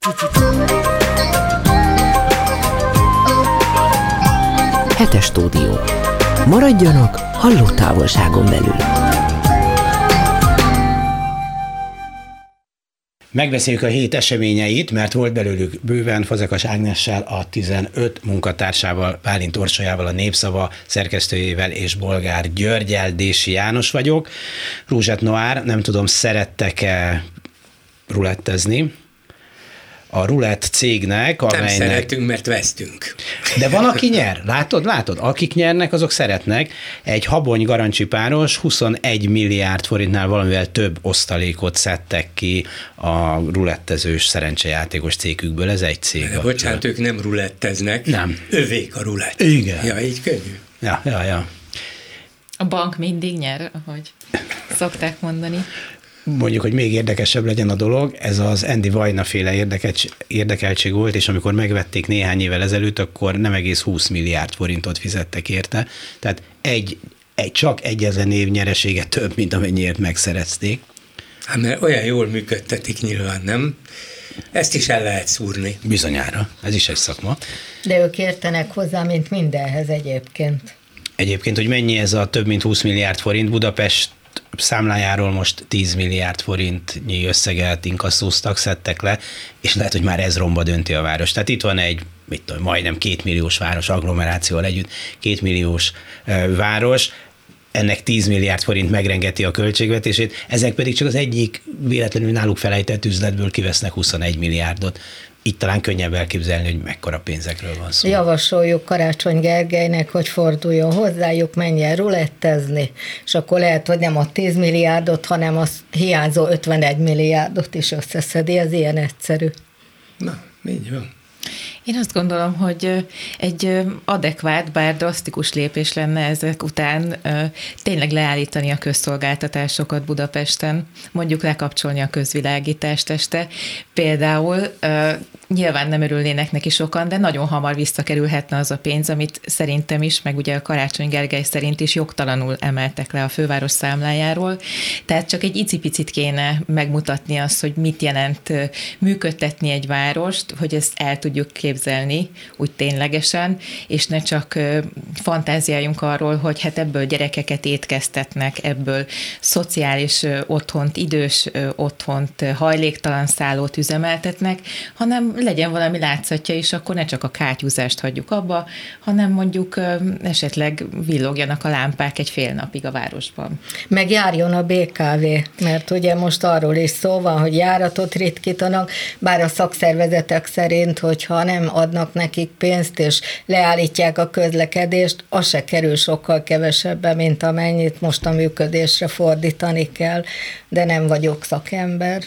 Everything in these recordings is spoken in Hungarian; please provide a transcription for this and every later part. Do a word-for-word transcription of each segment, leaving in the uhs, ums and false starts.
Hetes stúdió. Maradjanak hallótávolságon belül. Megbeszéljük a hét eseményeit, mert volt belőlük bőven. Fazekas Ágnessel, a tizenöt munkatársával, Bálint Orsolyával, a Népszava szerkesztőjével és Bolgár Györgyel. Dési János vagyok. Rouge et Noir, nem tudom, szerettek-e rulettezni? A rulett cégnek, amelynek... Nem szeretünk, mert vesztünk. De van, aki nyer. Látod, látod? Akik nyernek, azok szeretnek. Egy Habony Garancsi páros huszonegy milliárd forintnál valamivel több osztalékot szedtek ki a rulettezős szerencsejátékos cégükből. Ez egy cég. De bocsánat, ők nem ruletteznek. Nem. Övék a rulett. Igen. Ja, így könnyű. Ja, ja, ja. A bank mindig nyer, ahogy szokták mondani. Mondjuk, hogy még érdekesebb legyen a dolog, ez az Andy Vajna féle érdekeltség volt, és amikor megvették néhány évvel ezelőtt, akkor nem egész húsz milliárd forintot fizettek érte. Tehát egy, egy, csak egyetlen év nyeresége több, mint amennyiért megszerezték. Hát mert olyan jól működtetik nyilván, nem? Ezt is el lehet szúrni. Bizonyára, ez is egy szakma. De ők értenek hozzá, mint mindenhez egyébként. Egyébként, hogy mennyi ez a több mint húsz milliárd forint, Budapest számlájáról most tíz milliárd forintnyi összeget inkasszóztak, szedtek le, és lehet, hogy már ez romba dönti a város. Tehát itt van egy, mit tudom, majdnem kétmilliós város, agglomerációval együtt, kétmilliós uh, város, ennek tíz milliárd forint megrengeti a költségvetését, ezek pedig csak az egyik véletlenül náluk felejtett üzletből kivesznek huszonegy milliárdot. Itt talán könnyebb elképzelni, hogy mekkora pénzekről van szó. Javasoljuk Karácsony Gergelynek, hogy forduljon hozzájuk, menjen rulettezni, és akkor lehet, hogy nem a tíz milliárdot, hanem az hiányzó ötvenegy milliárdot is összeszedi, ez ilyen egyszerű. Na, így van. Én azt gondolom, hogy egy adekvát, bár drasztikus lépés lenne ezek után tényleg leállítani a közszolgáltatásokat Budapesten, mondjuk lekapcsolni a közvilágítást este. Például nyilván nem örülnének neki sokan, de nagyon hamar visszakerülhetne az a pénz, amit szerintem is, meg ugye a Karácsony Gergely szerint is jogtalanul emeltek le a főváros számlájáról. Tehát csak egy icipicit kéne megmutatni azt, hogy mit jelent működtetni egy várost, hogy ezt el tudjuk képzelni úgy ténylegesen, és ne csak fantáziáljunk arról, hogy hát ebből gyerekeket étkeztetnek, ebből szociális otthont, idős otthont, hajléktalan szállót üzemeltetnek, hanem legyen valami látszatja is, akkor ne csak a kátyúzást hagyjuk abba, hanem mondjuk esetleg villogjanak a lámpák egy fél napig a városban. Meg járjon a bé ká vé, mert ugye most arról is szó van, hogy járatot ritkítanak, bár a szakszervezetek szerint, hogyha nem adnak nekik pénzt, és leállítják a közlekedést, az se kerül sokkal kevesebbe, mint amennyit most a működésre fordítani kell, de nem vagyok szakember.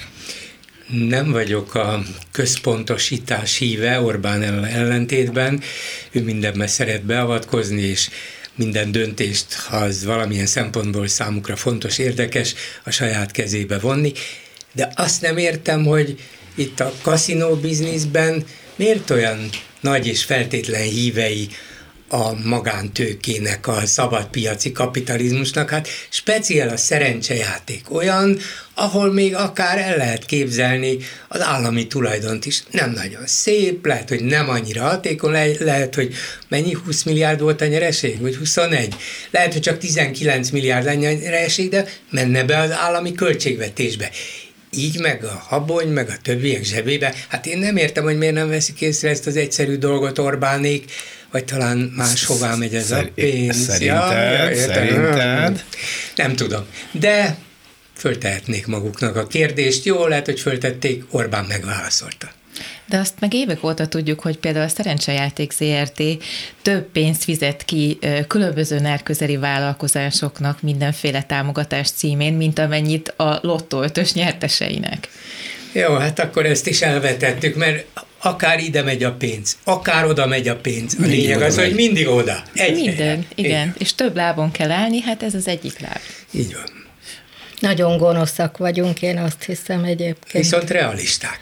Nem vagyok a központosítás híve Orbán ellentétben, ő mindenben szeret beavatkozni, és minden döntést, ha az valamilyen szempontból számukra fontos, érdekes, a saját kezébe vonni, de azt nem értem, hogy itt a kaszinó bizniszben miért olyan nagy és feltétlen hívei a magántőkének, a szabadpiaci kapitalizmusnak, hát speciál a szerencsejáték olyan, ahol még akár el lehet képzelni az állami tulajdont is. Nem nagyon szép, lehet, hogy nem annyira hatékony, le- lehet, hogy mennyi, húsz milliárd volt a nyereség, vagy huszonegy? Lehet, hogy csak tizenkilenc milliárd a nyereség, de menne be az állami költségvetésbe. Így meg a Habony, meg a többiek zsebébe. Hát én nem értem, hogy miért nem veszik észre ezt az egyszerű dolgot Orbánék, vagy talán máshová megy ez Szer- a pénz. Szerinted, ja, szerinted. Nem tudom. De föltehetnék maguknak a kérdést. Jó, lehet, hogy föltették, Orbán megválaszolta. De azt meg évek óta tudjuk, hogy például a Szerencsejáték zé er té több pénzt fizet ki különböző nárközeli vállalkozásoknak mindenféle támogatás címén, mint amennyit a Lottó ötös nyerteseinek. Jó, hát akkor ezt is elvetettük, mert akár ide megy a pénz, akár oda megy a pénz. A lényeg az, hogy mindig oda. Egy Minden, helyen. igen. igen. És több lábon kell állni, hát ez az egyik láb. Így van. Nagyon gonoszak vagyunk, én azt hiszem egyébként. Viszont realisták.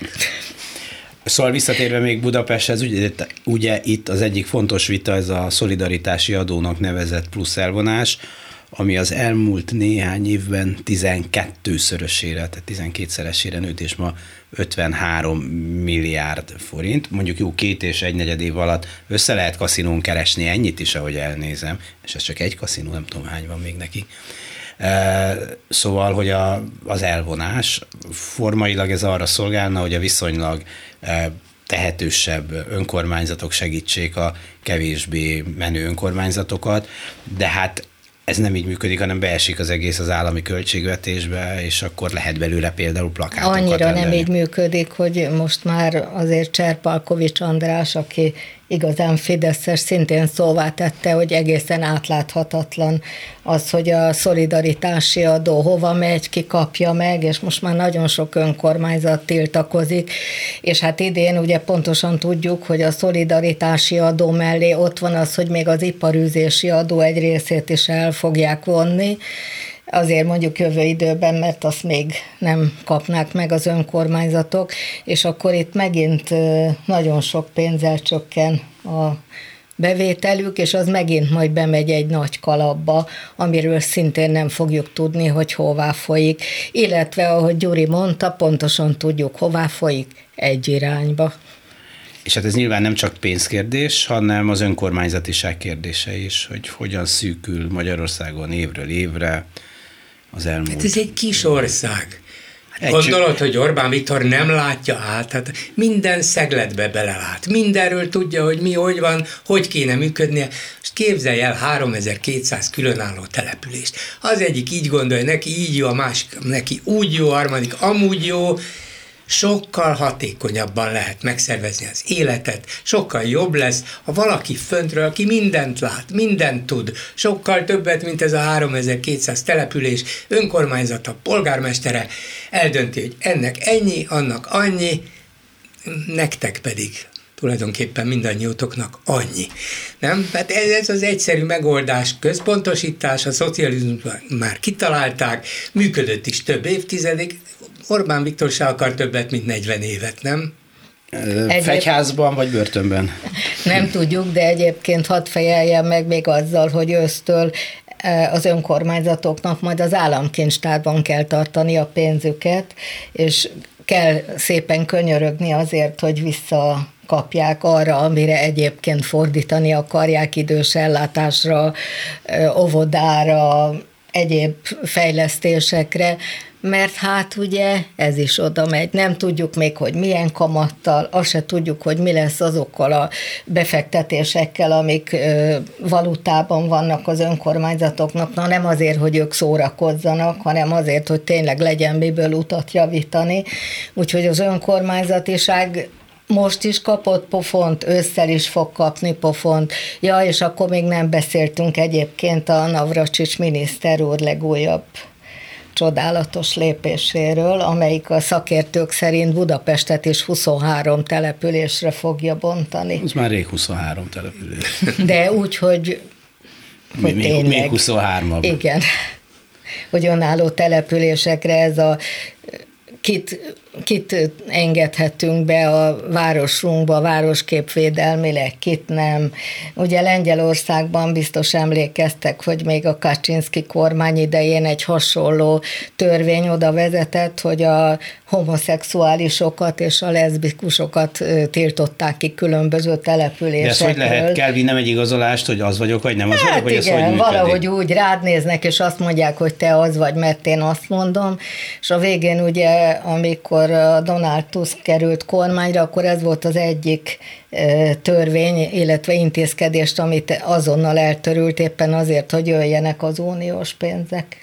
Szóval visszatérve még Budapesthez, ugye, ugye itt az egyik fontos vita, ez a szolidaritási adónak nevezett plusz elvonás, ami az elmúlt néhány évben tizenkettőszörösére, tehát tizenkétszeresére nőtt, és ma ötvenhárom milliárd forint. Mondjuk jó két és egy negyed év alatt össze lehet kaszinón keresni ennyit is, ahogy elnézem, és ez csak egy kaszinó, nem tudom hány van még neki. Szóval, hogy a, az elvonás formailag ez arra szolgálna, hogy a viszonylag tehetősebb önkormányzatok segítsék a kevésbé menő önkormányzatokat, de hát ez nem így működik, hanem beesik az egész az állami költségvetésbe, és akkor lehet belőle például plakátokat Annyira rendelni. nem így működik, hogy most már azért Cserpalkovics András, aki igazán fideszes, szintén szóvá tette, hogy egészen átláthatatlan az, hogy a szolidaritási adó hova megy, ki kapja meg, és most már nagyon sok önkormányzat tiltakozik, és hát idén ugye pontosan tudjuk, hogy a szolidaritási adó mellé ott van az, hogy még az iparűzési adó egy részét is el fogják vonni, azért mondjuk jövő időben, mert azt még nem kapnák meg az önkormányzatok, és akkor itt megint nagyon sok pénzzel csökken a bevételük, és az megint majd bemegy egy nagy kalapba, amiről szintén nem fogjuk tudni, hogy hová folyik. Illetve, ahogy Gyuri mondta, pontosan tudjuk, hová folyik, egy irányba. És hát ez nyilván nem csak pénzkérdés, hanem az önkormányzatiság kérdése is, hogy hogyan szűkül Magyarországon évről évre az elmúlt. Hát ez egy kis ország. Hát gondolod, hogy Orbán Viktor nem látja át, hát minden szegletbe belelát. Mindenről tudja, hogy mi, hogy van, hogy kéne működnie. Most képzelj el háromezer-kétszáz különálló települést. Az egyik így gondolja, neki így jó, a másik neki úgy jó, a harmadik amúgy jó. Sokkal hatékonyabban lehet megszervezni az életet, sokkal jobb lesz, ha valaki föntről, aki mindent lát, mindent tud, sokkal többet, mint ez a háromezer-kétszáz település, önkormányzata, polgármestere eldönti, hogy ennek ennyi, annak annyi, nektek pedig tulajdonképpen mindannyiótoknak annyi. Nem? Hát ez, ez az egyszerű megoldás, központosítás, a szocializmusban már kitalálták, működött is több évtizedig. Orbán Viktor se akar többet, mint negyven évet, nem? Egyéb... Fegyházban vagy börtönben? Nem tudjuk, de egyébként hadd fejeljem meg még azzal, hogy ősztől az önkormányzatoknak majd az államkincstárban kell tartani a pénzüket, és kell szépen könyörögni azért, hogy vissza kapják arra, amire egyébként fordítani akarják, idős ellátásra, óvodára, egyéb fejlesztésekre, mert hát ugye ez is oda megy. Nem tudjuk még, hogy milyen kamattal, azt se tudjuk, hogy mi lesz azokkal a befektetésekkel, amik valutában vannak az önkormányzatoknak, na nem azért, hogy ők szórakozzanak, hanem azért, hogy tényleg legyen miből utat javítani. Úgyhogy az önkormányzatiság most is kapott pofont, ősszel is fog kapni pofont. Ja, és akkor még nem beszéltünk egyébként a Navracsics miniszter úr legújabb csodálatos lépéséről, amelyik a szakértők szerint Budapestet is huszonhárom településre fogja bontani. Ez már rég huszonhárom település. De úgy, hogy, hogy még, tényleg. Még huszonhárom. Igen. Hogy önálló településekre ez a kit, kit engedhetünk be a városunkba, a városképvédelmileg, kit nem. Ugye Lengyelországban biztos emlékeztek, hogy még a Kaczynszki kormány idején egy hasonló törvény oda vezetett, hogy a homoszexuálisokat és a leszbikusokat tiltották ki különböző településekről. De ez hogy lehet? Kell vinnem egy igazolást, hogy az vagyok, vagy nem az hát vagyok, igen, hogy ez hogy valahogy úgy rád néznek, és azt mondják, hogy te az vagy, mert én azt mondom, és a végén ugye, amikor Donald Tusk került kormányra, akkor ez volt az egyik törvény, illetve intézkedést, amit azonnal eltörült éppen azért, hogy jöjjenek az uniós pénzek.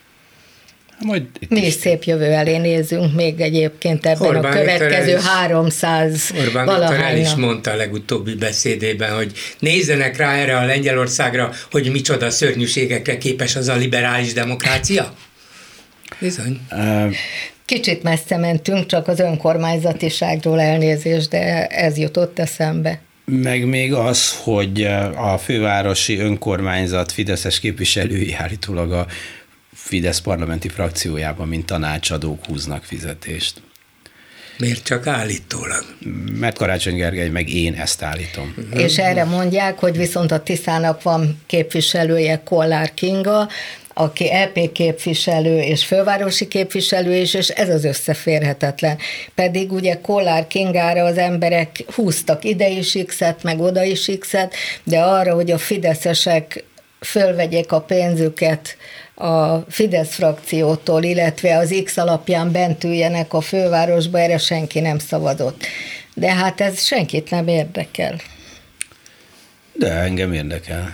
Majd Mi is szép jövő elé nézünk még egyébként ebben Orbán a következő is, háromszáz Orbán Viktor el is mondta a legutóbbi beszédében, hogy nézzenek rá erre a Lengyelországra, hogy micsoda szörnyűségekre képes az a liberális demokrácia. Bizony. Uh, Kicsit messze mentünk, csak az önkormányzatiságról elnézést, de ez jutott eszembe. Meg még az, hogy a fővárosi önkormányzat fideszes képviselői állítólag a Fidesz parlamenti frakciójában, mint tanácsadók húznak fizetést. Miért csak állítólag? Mert Karácsony Gergely meg én ezt állítom. Uh-huh. És erre mondják, hogy viszont a Tiszának van képviselője, Kollár Kinga, aki é pé képviselő és fővárosi képviselő is, és ez az összeférhetetlen. Pedig ugye Kollár Kingára az emberek húztak ide is X-et, meg oda is X-et, de arra, hogy a fideszesek fölvegyék a pénzüket a Fidesz frakciótól, illetve az X alapján bent üljenek a fővárosba, erre senki nem szavazott. De hát ez senkit nem érdekel. De engem érdekel.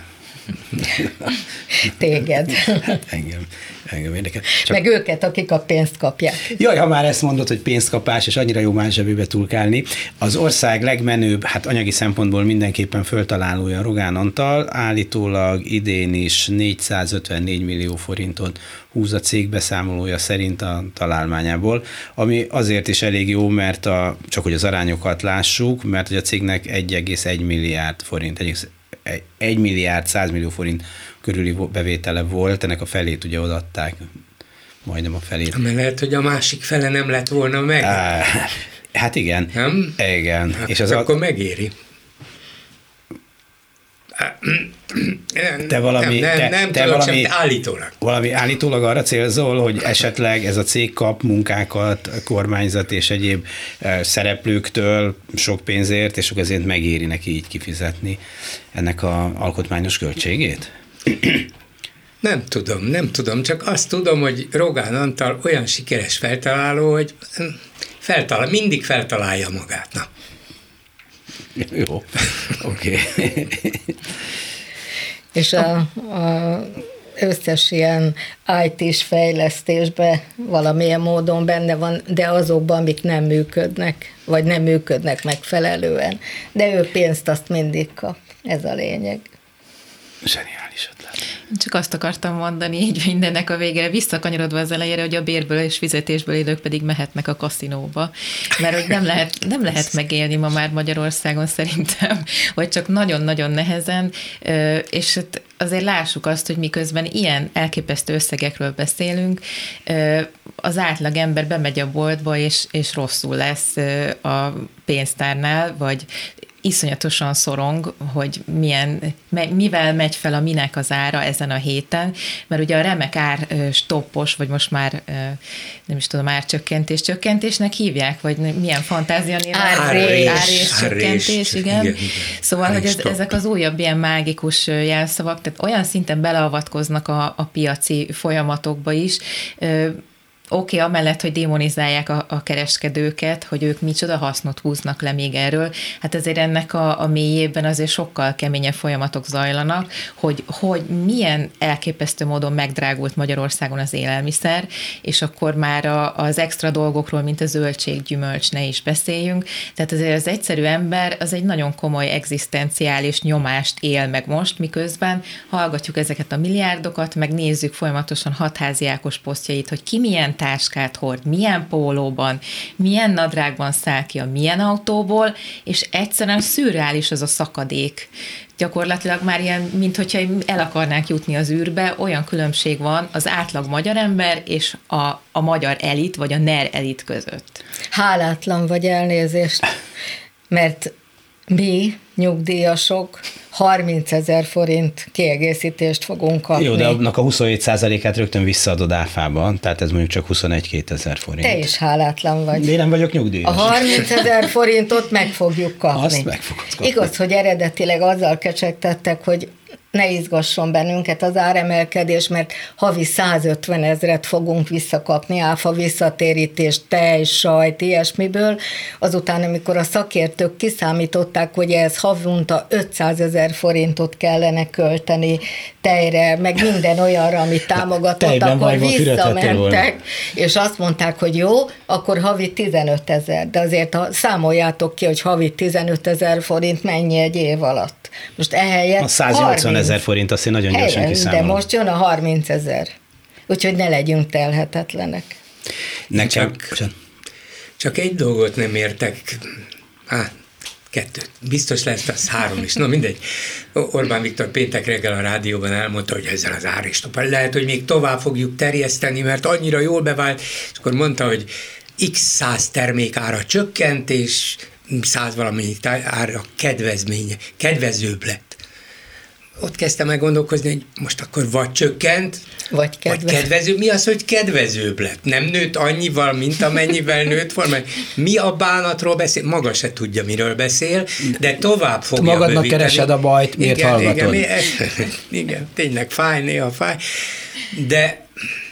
Téged. Hát engem, engem érdekel. Csak... Meg őket, akik a pénzt kapják. Jaj, ha már ezt mondod, hogy pénzkapás, és annyira jó más zsebébe turkálni. Az ország legmenőbb, hát anyagi szempontból mindenképpen föltalálója Rogán Antal, állítólag idén is négyszázötvennégy millió forintot húz a cég beszámolója szerint a találmányából, ami azért is elég jó, mert a, csak hogy az arányokat lássuk, mert hogy a cégnek egy egész egy milliárd forint, egy milliárd száz millió forint körüli bevétele volt, ennek a felét ugye odaadták, majdnem a felét. Mert lehet, hogy a másik fele nem lett volna meg. Á, hát igen. Nem? Igen. Hát és az akkor a... megéri. Te valami, nem, nem, te, nem te tudok valami, sem, állítólag. Valami állítólag arra célzol, hogy esetleg ez a cég kap munkákat, kormányzat és egyéb szereplőktől sok pénzért, és akkor ezért megéri neki így kifizetni ennek a alkotmányos költségét? Nem tudom, nem tudom, csak azt tudom, hogy Rogán Antal olyan sikeres feltaláló, hogy feltalál, mindig feltalálja magát. Na. Jó, oké. Okay. És a, a összes ilyen í té-s fejlesztésben valamilyen módon benne van, de azokban, amik nem működnek, vagy nem működnek megfelelően. De ő pénzt azt mindig kap. Ez a lényeg. Zseniális ötlet. Csak azt akartam mondani, így mindennek a végére, visszakanyarodva az elejére, hogy a bérből és fizetésből élők pedig mehetnek a kaszinóba. Mert hogy nem lehet, nem lehet megélni ma már Magyarországon szerintem, vagy csak nagyon-nagyon nehezen, és azért lássuk azt, hogy miközben ilyen elképesztő összegekről beszélünk, az átlag ember bemegy a boltba, és, és rosszul lesz a pénztárnál, vagy iszonyatosan szorong, hogy milyen, mivel megy fel a minek az ára ezen a héten, mert ugye a remek ár stoppos, vagy most már nem is tudom, árcsökkentés, csökkentésnek hívják, vagy milyen fantázia néven? Árrés. Árrés csökkentés, igen. igen, igen. Szóval, árrés hogy ez, ezek az újabb ilyen mágikus jelszavak, tehát olyan szinten beleavatkoznak a, a piaci folyamatokba is, Oké, okay, amellett, hogy démonizálják a, a kereskedőket, hogy ők micsoda hasznot húznak le még erről, hát azért ennek a, a mélyében azért sokkal keményebb folyamatok zajlanak, hogy, hogy milyen elképesztő módon megdrágult Magyarországon az élelmiszer, és akkor már a, az extra dolgokról, mint a zöldség, gyümölcs, ne is beszéljünk. Tehát azért az egyszerű ember az egy nagyon komoly egzisztenciális nyomást él meg most, miközben hallgatjuk ezeket a milliárdokat, meg nézzük folyamatosan Hatházi Ákos posztjait, hogy ki milyen táskát hord, milyen pólóban, milyen nadrágban száll ki a milyen autóból, és egyszerűen szürreális az a szakadék. Gyakorlatilag már ilyen, mint hogyha el akarnánk jutni az űrbe, olyan különbség van az átlag magyar ember és a, a magyar elit, vagy a NER elit között. Hálátlan vagy, elnézést, mert mi, nyugdíjasok, harmincezer forint kiegészítést fogunk kapni. Jó, de annak a huszonhét százalékát rögtön visszaadod áfában, tehát ez mondjuk csak huszonegy-kétezer forint. Te is hálátlan vagy. Én nem vagyok nyugdíjas. A harmincezer forintot meg fogjuk kapni. Azt meg fogod kapni. Igaz, hogy eredetileg azzal kecsegtettek, hogy ne izgasson bennünket az áremelkedés, mert havi százötven ezret fogunk visszakapni áfa visszatérítést, tej, sajt, ilyesmiből. Azután, amikor a szakértők kiszámították, hogy ez havonta ötszázezer forintot kellene költeni tejre, meg minden olyanra, amit támogatott, akkor visszamentek, és azt mondták, hogy jó, akkor havi tizenöt ezer, de azért ha számoljátok ki, hogy havi tizenöt ezer forint mennyi egy év alatt. Most ehelyett a száznyolcvan ezer forint, azt én nagyon helyen, gyorsan kiszámolom. De most jön a harminc ezer. Úgyhogy ne legyünk telhetetlenek. Nekem... Csak, csak egy dolgot nem értek. Á, kettőt. Biztos lesz, az három is. Na mindegy. Orbán Viktor péntek reggel a rádióban elmondta, hogy ezzel az áréstoppal lehet, hogy még tovább fogjuk terjeszteni, mert annyira jól bevált, és akkor mondta, hogy x száz termék ára csökkent, és száz valamennyi ára kedvezménye, kedvezőbb lett. Ott kezdtem meg gondolkozni, hogy most akkor vagy csökkent, vagy, kedve. vagy kedvező. Mi az, hogy kedvezőbb lett? Nem nőtt annyival, mint amennyivel nőtt volna? Mi a bánatról beszél? Maga se tudja, miről beszél, de tovább fogja magadnak bővíteni. Keresed a bajt, miért igen, hallgatod? Igen, igen, igen, tényleg fáj, néha fáj. De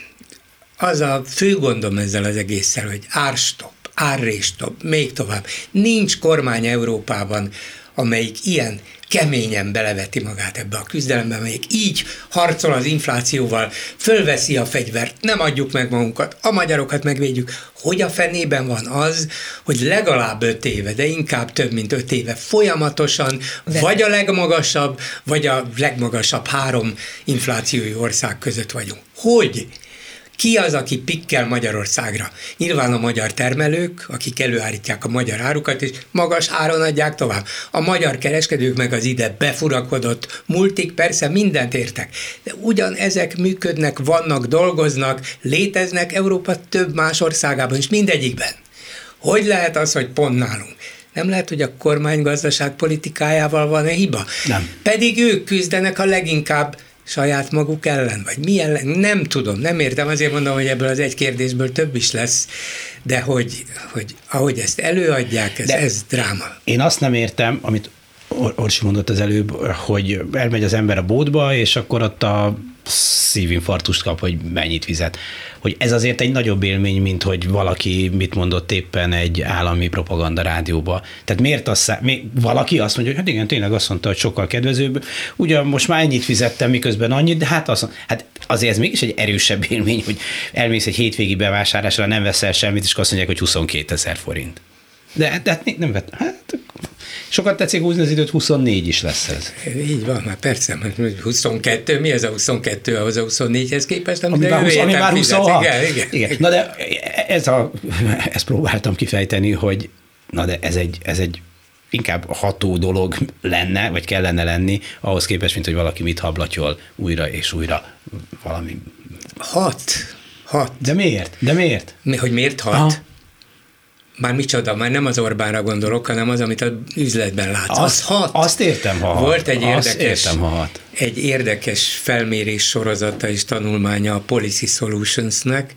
az a fő gondom ezzel az egésszel, hogy árstop, árréstop, még tovább. Nincs kormány Európában, amelyik ilyen keményen beleveti magát ebbe a küzdelembe, amelyik így harcol az inflációval, fölveszi a fegyvert, nem adjuk meg magunkat, a magyarokat megvédjük. Hogy a fenében van az, hogy legalább öt éve, de inkább több, mint öt éve folyamatosan de. vagy a legmagasabb, vagy a legmagasabb három inflációi ország között vagyunk. Hogy? Ki az, aki pikkel Magyarországra? Nyilván a magyar termelők, akik előállítják a magyar árukat, és magas áron adják tovább. A magyar kereskedők meg az ide befurakodott multik, persze mindent értek. De ugyan ezek működnek, vannak, dolgoznak, léteznek Európa több más országában is, mindegyikben. Hogy lehet az, hogy pont nálunk? Nem lehet, hogy a kormány gazdaságpolitikájával van-e hiba? Nem. Pedig ők küzdenek a leginkább saját maguk ellen, vagy mi ellen, nem tudom, nem értem, azért mondom, hogy ebből az egy kérdésből több is lesz, de hogy, hogy ahogy ezt előadják, ez, ez dráma. Én azt nem értem, amit Or- Orsi mondott az előbb, hogy elmegy az ember a bódba, és akkor ott a szívinfarktust kap, hogy mennyit fizet. Hogy ez azért egy nagyobb élmény, mint hogy valaki mit mondott éppen egy állami propaganda rádióba. Tehát miért az, mi, valaki azt mondja, hogy hát igen, tényleg azt mondta, hogy sokkal kedvezőbb. Ugyan most már ennyit fizettem, miközben annyit, de hát, azt, hát azért ez mégis egy erősebb élmény, hogy elmész egy hétvégi bevásárlásra, nem veszel semmit, és azt mondják, hogy huszonkétezer forint. De, de hát nem vett. Hát, sokat tetszik húzni az időt, huszonnégy is lesz ez. Így van, már persze, huszonkettő, mi ez a huszonkettő ahhoz a huszonnégyhez képest? Ami már, húsz, ami már huszonhat. Igen, igen, igen. Na de ez a, ezt próbáltam kifejteni, hogy na de ez egy, ez egy inkább ható dolog lenne, vagy kellene lenni, ahhoz képest, mint hogy valaki mit hablatyol újra és újra valami. Hat. Hat. De miért? De miért? Mi, hogy miért hat? Aha. Már micsoda, már nem az Orbánra gondolok, hanem az, amit az üzletben látsz. Azt, az hat. Azt értem, ha hat. Volt egy érdekes, értem, ha hat. egy érdekes felmérés sorozata és tanulmánya a Policy Solutionsnek,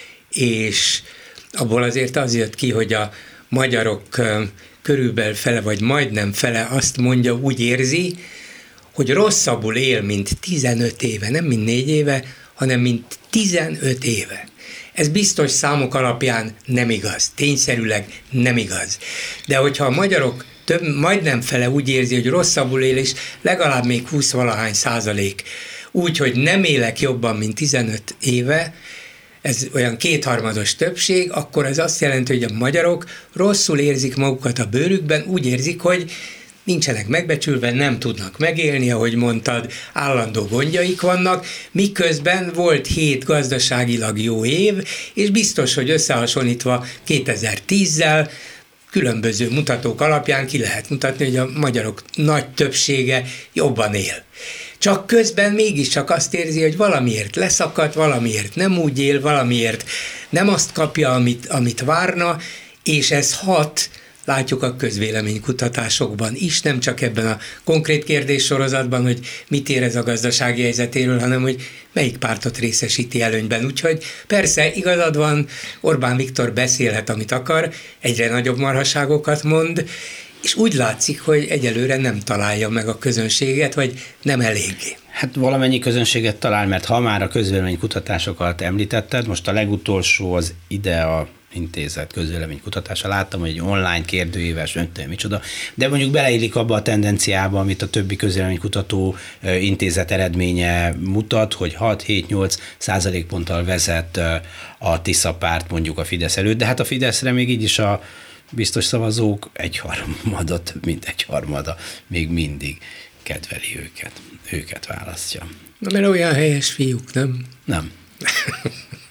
és abból azért az jött ki, hogy a magyarok körülbelül fele, vagy majdnem fele azt mondja, úgy érzi, hogy rosszabbul él, mint tizenöt éve, nem mint négy éve, hanem mint tizenöt éve. Ez biztos számok alapján nem igaz, tényszerűleg nem igaz. De hogyha a magyarok több, majdnem fele úgy érzi, hogy rosszabbul él, és legalább még húsz-valahány százalék úgy, hogy nem élek jobban, mint tizenöt éve, ez olyan kétharmados többség, akkor ez azt jelenti, hogy a magyarok rosszul érzik magukat a bőrükben, úgy érzik, hogy nincsenek megbecsülve, nem tudnak megélni, ahogy mondtad, állandó gondjaik vannak, miközben volt hét gazdaságilag jó év, és biztos, hogy összehasonlítva kétezer-tízzel különböző mutatók alapján ki lehet mutatni, hogy a magyarok nagy többsége jobban él. Csak közben mégiscsak azt érzi, hogy valamiért leszakadt, valamiért nem úgy él, valamiért nem azt kapja, amit, amit várna, és ez hat, látjuk a közvéleménykutatásokban is, nem csak ebben a konkrét kérdéssorozatban, hogy mit érez a gazdasági helyzetéről, hanem hogy melyik pártot részesíti előnyben. Úgyhogy persze igazad van, Orbán Viktor beszélhet, amit akar, egyre nagyobb marhaságokat mond, és úgy látszik, hogy egyelőre nem találja meg a közönséget, vagy nem eléggé. Hát valamennyi közönséget talál, mert ha már a közvéleménykutatásokat említetted, most a legutolsó az IDEA intézet közvéleménykutatása. Láttam, hogy egy online kérdőíves, nem tudom micsoda, de mondjuk beleillik abba a tendenciába, amit a többi közvéleménykutató intézet eredménye mutat, hogy hat-hét-nyolc százalékponttal vezet a Tisza párt mondjuk a Fidesz előtt, de hát a Fideszre még így is a biztos szavazók egyharmada, több mint egyharmada még mindig kedveli őket, őket választja. Na, mert olyan helyes fiúk, nem? Nem.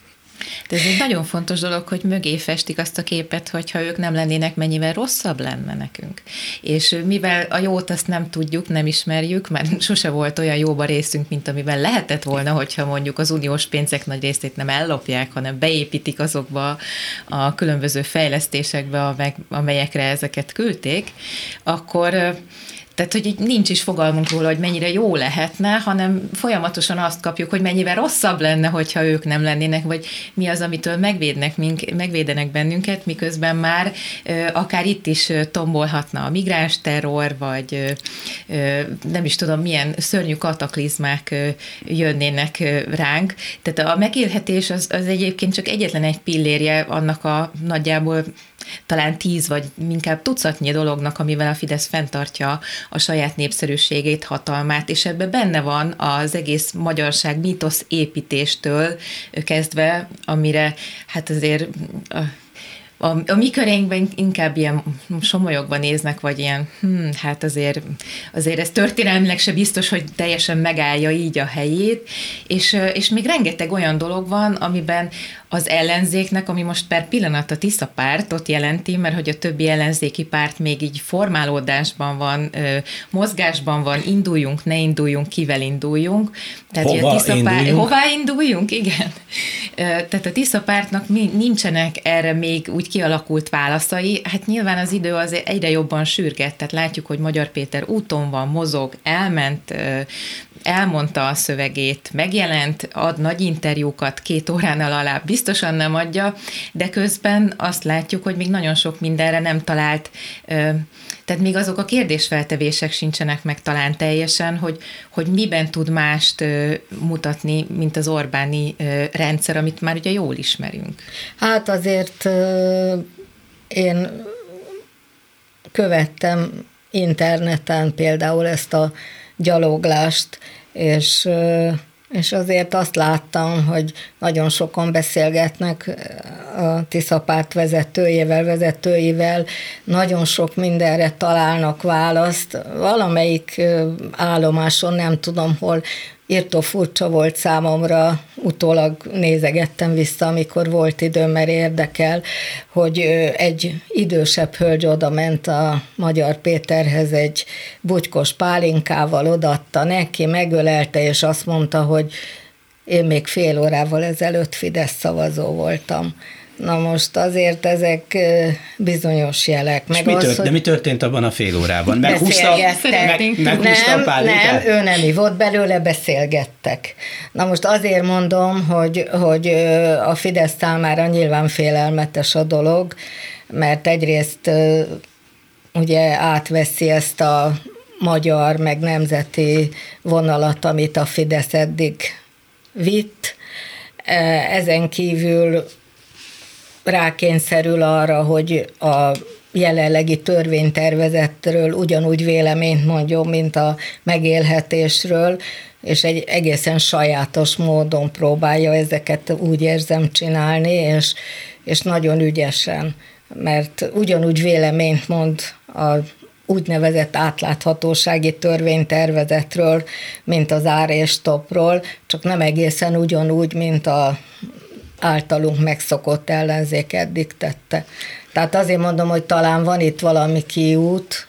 De ez egy nagyon fontos dolog, hogy mögé festik azt a képet, hogyha ők nem lennének, mennyivel rosszabb lenne nekünk. És mivel a jót azt nem tudjuk, nem ismerjük, mert sose volt olyan jóba részünk, mint amiben lehetett volna, hogyha mondjuk az uniós pénzek nagy részét nem ellopják, hanem beépítik azokba a különböző fejlesztésekbe, amelyekre ezeket küldték, akkor tehát, hogy így nincs is fogalmunk róla, hogy mennyire jó lehetne, hanem folyamatosan azt kapjuk, hogy mennyivel rosszabb lenne, hogyha ők nem lennének, vagy mi az, amitől megvédnek, mink, megvédenek bennünket, miközben már ö, akár itt is ö, tombolhatna a migráns terror, vagy ö, ö, nem is tudom, milyen szörnyű kataklizmák ö, jönnének ö, ránk. Tehát a megélhetés az, az egyébként csak egyetlen egy pillérje annak a nagyjából talán tíz vagy inkább tucatnyi dolognak, amivel a Fidesz fenntartja a saját népszerűségét, hatalmát, és ebben benne van az egész magyarság mítosz építéstől kezdve, amire hát azért a, a, a mi körénkben inkább ilyen somolyogva néznek, vagy ilyen, hm, hát azért, azért ez történelmileg se biztos, hogy teljesen megállja így a helyét, és, és még rengeteg olyan dolog van, amiben az ellenzéknek, ami most per pillanat a Tisza pártot jelenti, mert hogy a többi ellenzéki párt még így formálódásban van, mozgásban van, induljunk, ne induljunk, kivel induljunk. Tehát Hova a Tisza induljunk? Párt, hová induljunk? Igen. Tehát a Tisza pártnak nincsenek erre még úgy kialakult válaszai. Hát nyilván az idő az egyre jobban sürget, tehát látjuk, hogy Magyar Péter úton van, mozog, elment, elmondta a szövegét, megjelent, ad nagy interjúkat, két óránál alá biztosan nem adja, de közben azt látjuk, hogy még nagyon sok mindenre nem talált, tehát még azok a kérdésfeltevések sincsenek meg talán teljesen, hogy, hogy miben tud mást mutatni, mint az Orbáni rendszer, amit már ugye jól ismerünk. Hát azért én követtem interneten például ezt a gyaloglást, és, és azért azt láttam, hogy nagyon sokan beszélgetnek a Tisza párt vezetőjével, vezetőivel, nagyon sok mindenre találnak választ. Valamelyik állomáson, nem tudom hol, írtó furcsa volt számomra, utólag nézegettem vissza, amikor volt időm, mert érdekel, hogy egy idősebb hölgy oda ment a Magyar Péterhez egy bugykos pálinkával, odaadta neki, megölelte, és azt mondta, hogy én még fél órával ezelőtt Fidesz szavazó voltam. Na most azért ezek bizonyos jelek. Meg mi az, tört, hogy de mi történt abban a fél órában? Meghúzta, meg, meghúzta nem, a pálinkát? Nem, ő nem ivott belőle, beszélgettek. Na most azért mondom, hogy, hogy a Fidesz számára nyilván félelmetes a dolog, mert egyrészt ugye átveszi ezt a magyar, meg nemzeti vonalat, amit a Fidesz eddig vitt. Ezen kívül rákényszerül arra, hogy a jelenlegi törvénytervezetről ugyanúgy véleményt mondjon, mint a megélhetésről, és egy egészen sajátos módon próbálja ezeket, úgy érzem, csinálni, és, és nagyon ügyesen, mert ugyanúgy véleményt mond a úgynevezett átláthatósági törvénytervezetről, mint az ár és topról, csak nem egészen ugyanúgy, mint a általunk megszokott ellenzék eddig tette. Tehát azért mondom, hogy talán van itt valami kiút,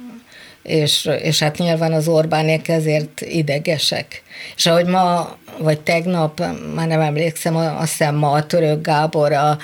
és, és hát nyilván az Orbánék ezért idegesek. És ahogy ma, vagy tegnap, már nem emlékszem, azt hiszem ma a Török Gábor a,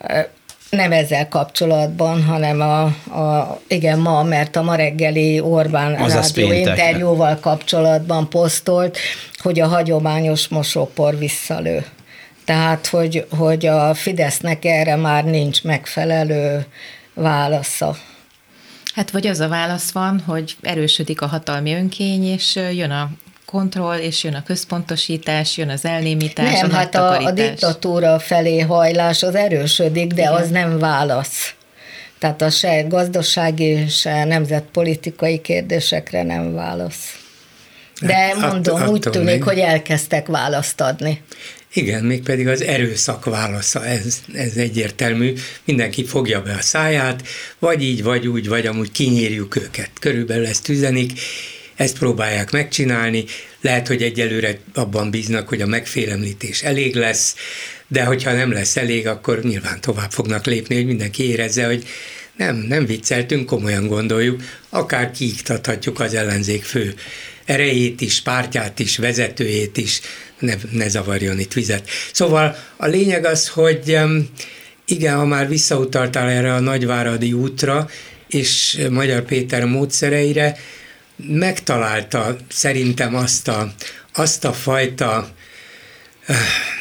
nem ezzel kapcsolatban, hanem a, a igen, ma, mert a ma reggeli Orbán az rádió interjúval kapcsolatban posztolt, hogy a hagyományos mosópor visszalő. Tehát, hogy, hogy a Fidesznek erre már nincs megfelelő válasza. Hát vagy az a válasz van, hogy erősödik a hatalmi önkény, és jön a kontroll, és jön a központosítás, jön az elnémítás, nem, a hát a, a diktatúra felé hajlás az erősödik, de igen, az nem válasz. Tehát a se gazdasági, se nemzetpolitikai kérdésekre nem válasz. De hát, mondom, att, úgy tűnik, még... hogy elkezdtek választ adni. Igen, mégpedig az erőszak válasza, ez, ez egyértelmű. Mindenki fogja be a száját, vagy így, vagy úgy, vagy amúgy kinyírjuk őket. Körülbelül ezt üzenik, ezt próbálják megcsinálni. Lehet, hogy egyelőre abban bíznak, hogy a megfélemlítés elég lesz, de hogyha nem lesz elég, akkor nyilván tovább fognak lépni, hogy mindenki érezze, hogy nem, nem vicceltünk, komolyan gondoljuk, akár kiiktathatjuk az ellenzék fő erejét is, pártját is, vezetőjét is, ne, ne zavarjon itt vizet. Szóval a lényeg az, hogy igen, ha már visszautaltál erre a Nagyváradi útra, és Magyar Péter módszereire, megtalálta szerintem azt a, azt a fajta uh,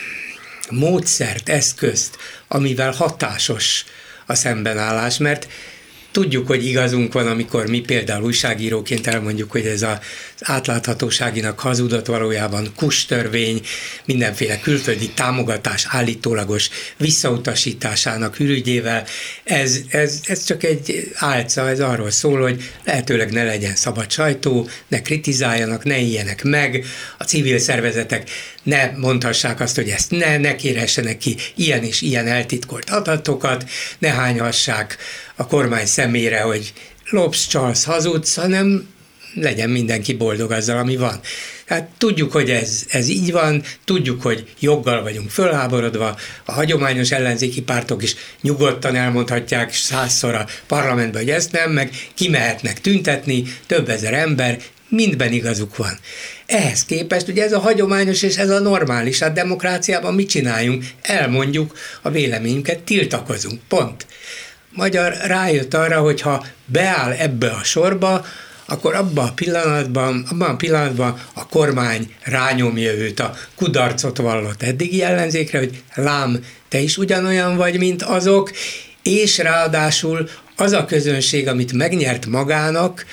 módszert, eszközt, amivel hatásos a szembenállás, mert tudjuk, hogy igazunk van, amikor mi például újságíróként elmondjuk, hogy ez az átláthatóságinak hazudott, valójában kustörvény, mindenféle külföldi támogatás állítólagos visszautasításának ürügyével. Ez, ez, ez csak egy álca, ez arról szól, hogy lehetőleg ne legyen szabad sajtó, ne kritizáljanak, ne éljenek meg, a civil szervezetek ne mondhassák azt, hogy ezt ne, ne kérhessenek ki ilyen és ilyen eltitkolt adatokat, ne hányhassák a kormány szemére, hogy lopsz, csalsz, hazudsz, hanem legyen mindenki boldog azzal, ami van. Tehát tudjuk, hogy ez, ez így van, tudjuk, hogy joggal vagyunk fölháborodva, a hagyományos ellenzéki pártok is nyugodtan elmondhatják százszor a parlamentben, hogy ezt nem, meg kimehetnek tüntetni, több ezer ember, mindben igazuk van. Ehhez képest ugye ez a hagyományos és ez a normális, a demokráciában mit csináljunk? Elmondjuk a véleményünket, tiltakozunk, pont. Magyar rájött arra, hogy ha beáll ebbe a sorba, akkor abban a pillanatban, abban a pillanatban a kormány rányomja őt a kudarcot vallott eddigi ellenzékre, hogy lám, te is ugyanolyan vagy, mint azok, és ráadásul az a közönség, amit megnyert magának,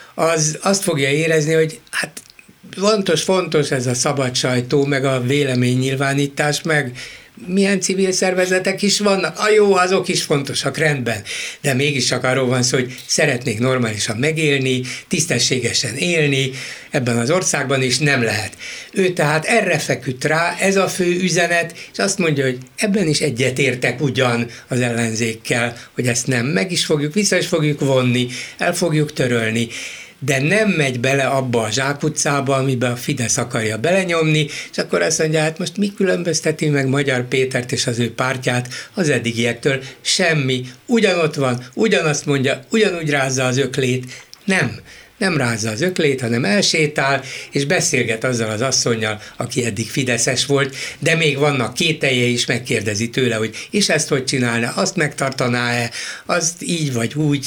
az azt fogja érezni, hogy hát fontos, fontos ez a szabad sajtó, meg a véleménynyilvánítás, meg milyen civil szervezetek is vannak, a jó, azok is fontosak, rendben, de mégis csak arról van szó, hogy szeretnék normálisan megélni, tisztességesen élni ebben az országban, és nem lehet. Ő tehát erre feküdt rá, ez a fő üzenet, és azt mondja, hogy ebben is egyetértek ugyan az ellenzékkel, hogy ezt nem, meg is fogjuk, vissza is fogjuk vonni, el fogjuk törölni, de nem megy bele abba a zsákutcába, amiben a Fidesz akarja belenyomni, és akkor azt mondja, hát most mi különbözteti meg Magyar Pétert és az ő pártját az eddigiektől? Semmi. Ugyanott van, ugyanazt mondja, ugyanúgy rázza az öklét. Nem. Nem rázza az öklét, hanem elsétál, és beszélget azzal az asszonnyal, aki eddig fideszes volt, de még vannak kételje is, megkérdezi tőle, hogy és ezt hogy csinálna, azt megtartaná-e, azt így vagy úgy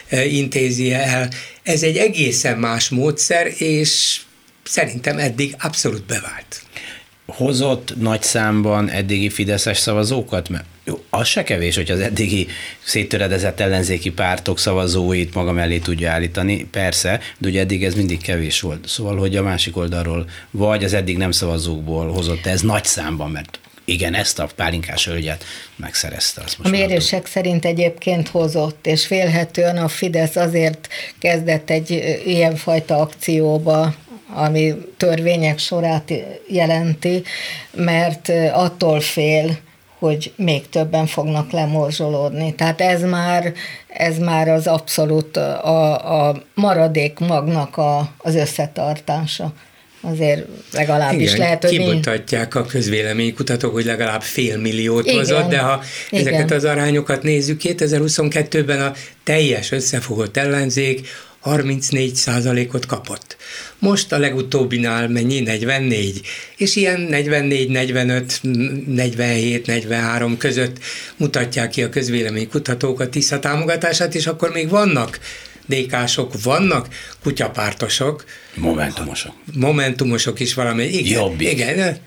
intézi el. Ez egy egészen más módszer, és szerintem eddig abszolút bevált. Hozott nagy számban eddigi fideszes szavazókat? Mert jó, az se kevés, hogy az eddigi széttöredezett ellenzéki pártok szavazóit maga mellé tudja állítani, persze, de ugye eddig ez mindig kevés volt. Szóval, hogy a másik oldalról, vagy az eddig nem szavazókból hozott ez nagy számban, mert igen, ezt a pálinkás hölgyet megszerezte. Azt most a mérések látom. Szerint egyébként hozott, és félhetően a Fidesz azért kezdett egy ilyenfajta akcióba, ami törvények sorát jelenti, mert attól fél, hogy még többen fognak lemorzsolódni. Tehát ez már, ez már az abszolút a, a maradék magnak a, az összetartása. Azért legalábbis igen, lehet, hogy kimutatják a közvéleménykutatók, hogy legalább fél milliót igen, hozott, de ha igen. ezeket az arányokat nézzük, kétezer-huszonkettőben a teljes összefogott ellenzék harmincnégy százalékot kapott. Most a legutóbbinál mennyi? negyvennégy. És ilyen negyvennégy, negyvenöt, negyvenhét, negyvenhárom között mutatják ki a közvéleménykutatók a Tisza támogatását, és akkor még vannak dé ká-sok, vannak kutyapártosok. Momentumosok. Momentumosok is valami. Igen, Jobbik. Igen,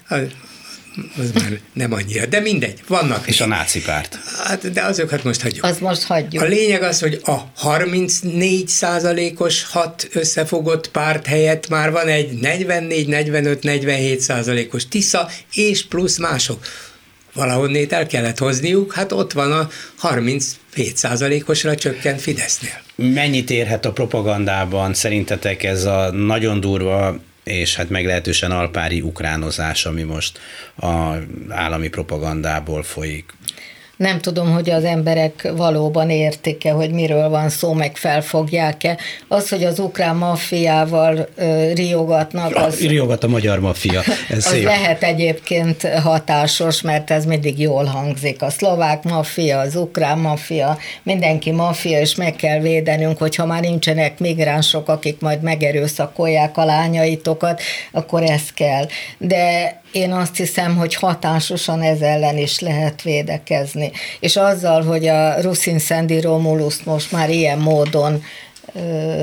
az már nem annyira, de mindegy, vannak. És a náci párt. Hát, de azokat most hagyjuk. Az most hagyjuk. A lényeg az, hogy a harmincnégy százalékos hat összefogott párt helyett már van egy negyvennégy, negyvenöt, negyvenhét százalékos Tisza, és plusz mások. Valahonnét el kellett hozniuk, hát ott van a harminchét százalékosra csökkent Fidesznél. Mennyit érhet a propagandában szerintetek ez a nagyon durva és hát meglehetősen alpári ukránozás, ami most az állami propagandából folyik? Nem tudom, hogy az emberek valóban értik-e, hogy miről van szó, meg felfogják-e. Az, hogy az ukrán maffiával uh, riogatnak, az... Riogat a magyar maffia. Ez az szép. lehet egyébként hatásos, mert ez mindig jól hangzik. A szlovák maffia, az ukrán maffia, mindenki maffia, és meg kell védenünk, hogyha már nincsenek migránsok, akik majd megerőszakolják a lányaitokat, akkor ez kell. De én azt hiszem, hogy hatásosan ez ellen is lehet védekezni. És azzal, hogy a Ruszin Szendi Romuluszt most már ilyen módon ö,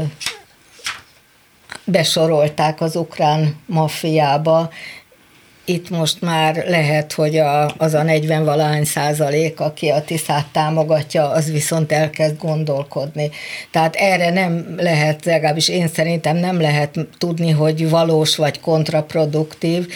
besorolták az ukrán maffiába, itt most már lehet, hogy a, az a negyven-valahány százalék, aki a Tiszát támogatja, az viszont elkezd gondolkodni. Tehát erre nem lehet, legalábbis én szerintem nem lehet tudni, hogy valós vagy kontraproduktív,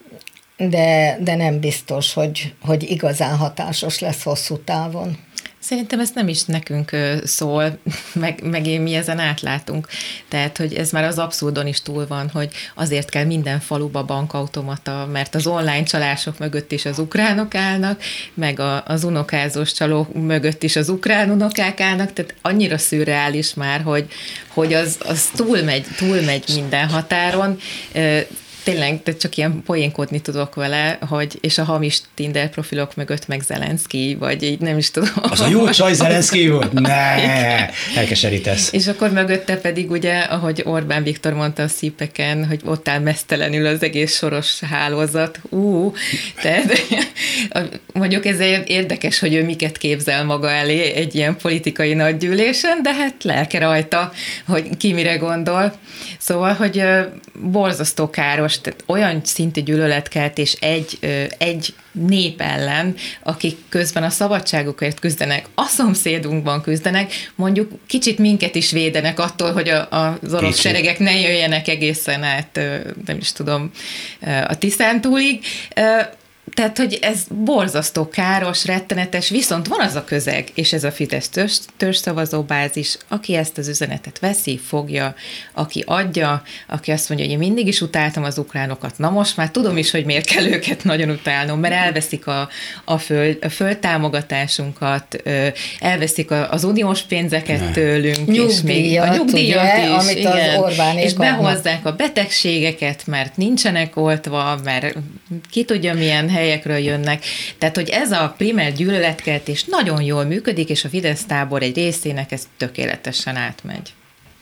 de, de nem biztos, hogy, hogy igazán hatásos lesz hosszú távon. Szerintem ez nem is nekünk szól, meg, meg én mi ezen átlátunk. Tehát, hogy ez már az abszurdon is túl van, hogy azért kell minden faluba bankautomata, mert az online csalások mögött is az ukránok állnak, meg a, az unokázós csalók mögött is az ukrán unokák állnak, tehát annyira szürreális már, hogy, hogy az, az túlmegy, túlmegy minden határon. Tényleg, de csak ilyen poénkodni tudok vele, hogy és a hamis Tinder profilok mögött meg Zelenszky, vagy így nem is tudom. Az a jó csaj Zelenszky volt? Ne, elkeserítesz. És akkor mögötte pedig ugye, ahogy Orbán Viktor mondta a szípeken, hogy ott áll mesztelenül az egész soros hálózat. Ú, tehát mondjuk ez érdekes, hogy ő miket képzel maga elé egy ilyen politikai nagygyűlésen, de hát lelke rajta, hogy ki mire gondol. Szóval, hogy borzasztó káros, tehát olyan szintű gyűlöletkeltés egy, egy nép ellen, akik közben a szabadságukért küzdenek, a szomszédunkban küzdenek, mondjuk kicsit minket is védenek attól, hogy a, az orosz Kicsit. seregek ne jöjjenek egészen át, nem is tudom, a Tiszántúlig. Tehát, hogy ez borzasztó káros, rettenetes, viszont van az a közeg, és ez a Fidesz törzs, törzsszavazóbázis, aki ezt az üzenetet veszi, fogja, aki adja, aki azt mondja, hogy én mindig is utáltam az ukránokat, na most már tudom is, hogy miért kell őket nagyon utálnom, mert elveszik a, a, föld, a földtámogatásunkat, elveszik az uniós pénzeket ne. tőlünk, nyugdíjat, és még a nyugdíjat ugye, is, amit igen, az Orbánék és behozzák a betegségeket, mert nincsenek oltva, mert ki tudja, milyen helyekről jönnek. Tehát, hogy ez a primer gyűlöletkeltés nagyon jól működik, és a Fidesz tábor egy részének ez tökéletesen átmegy.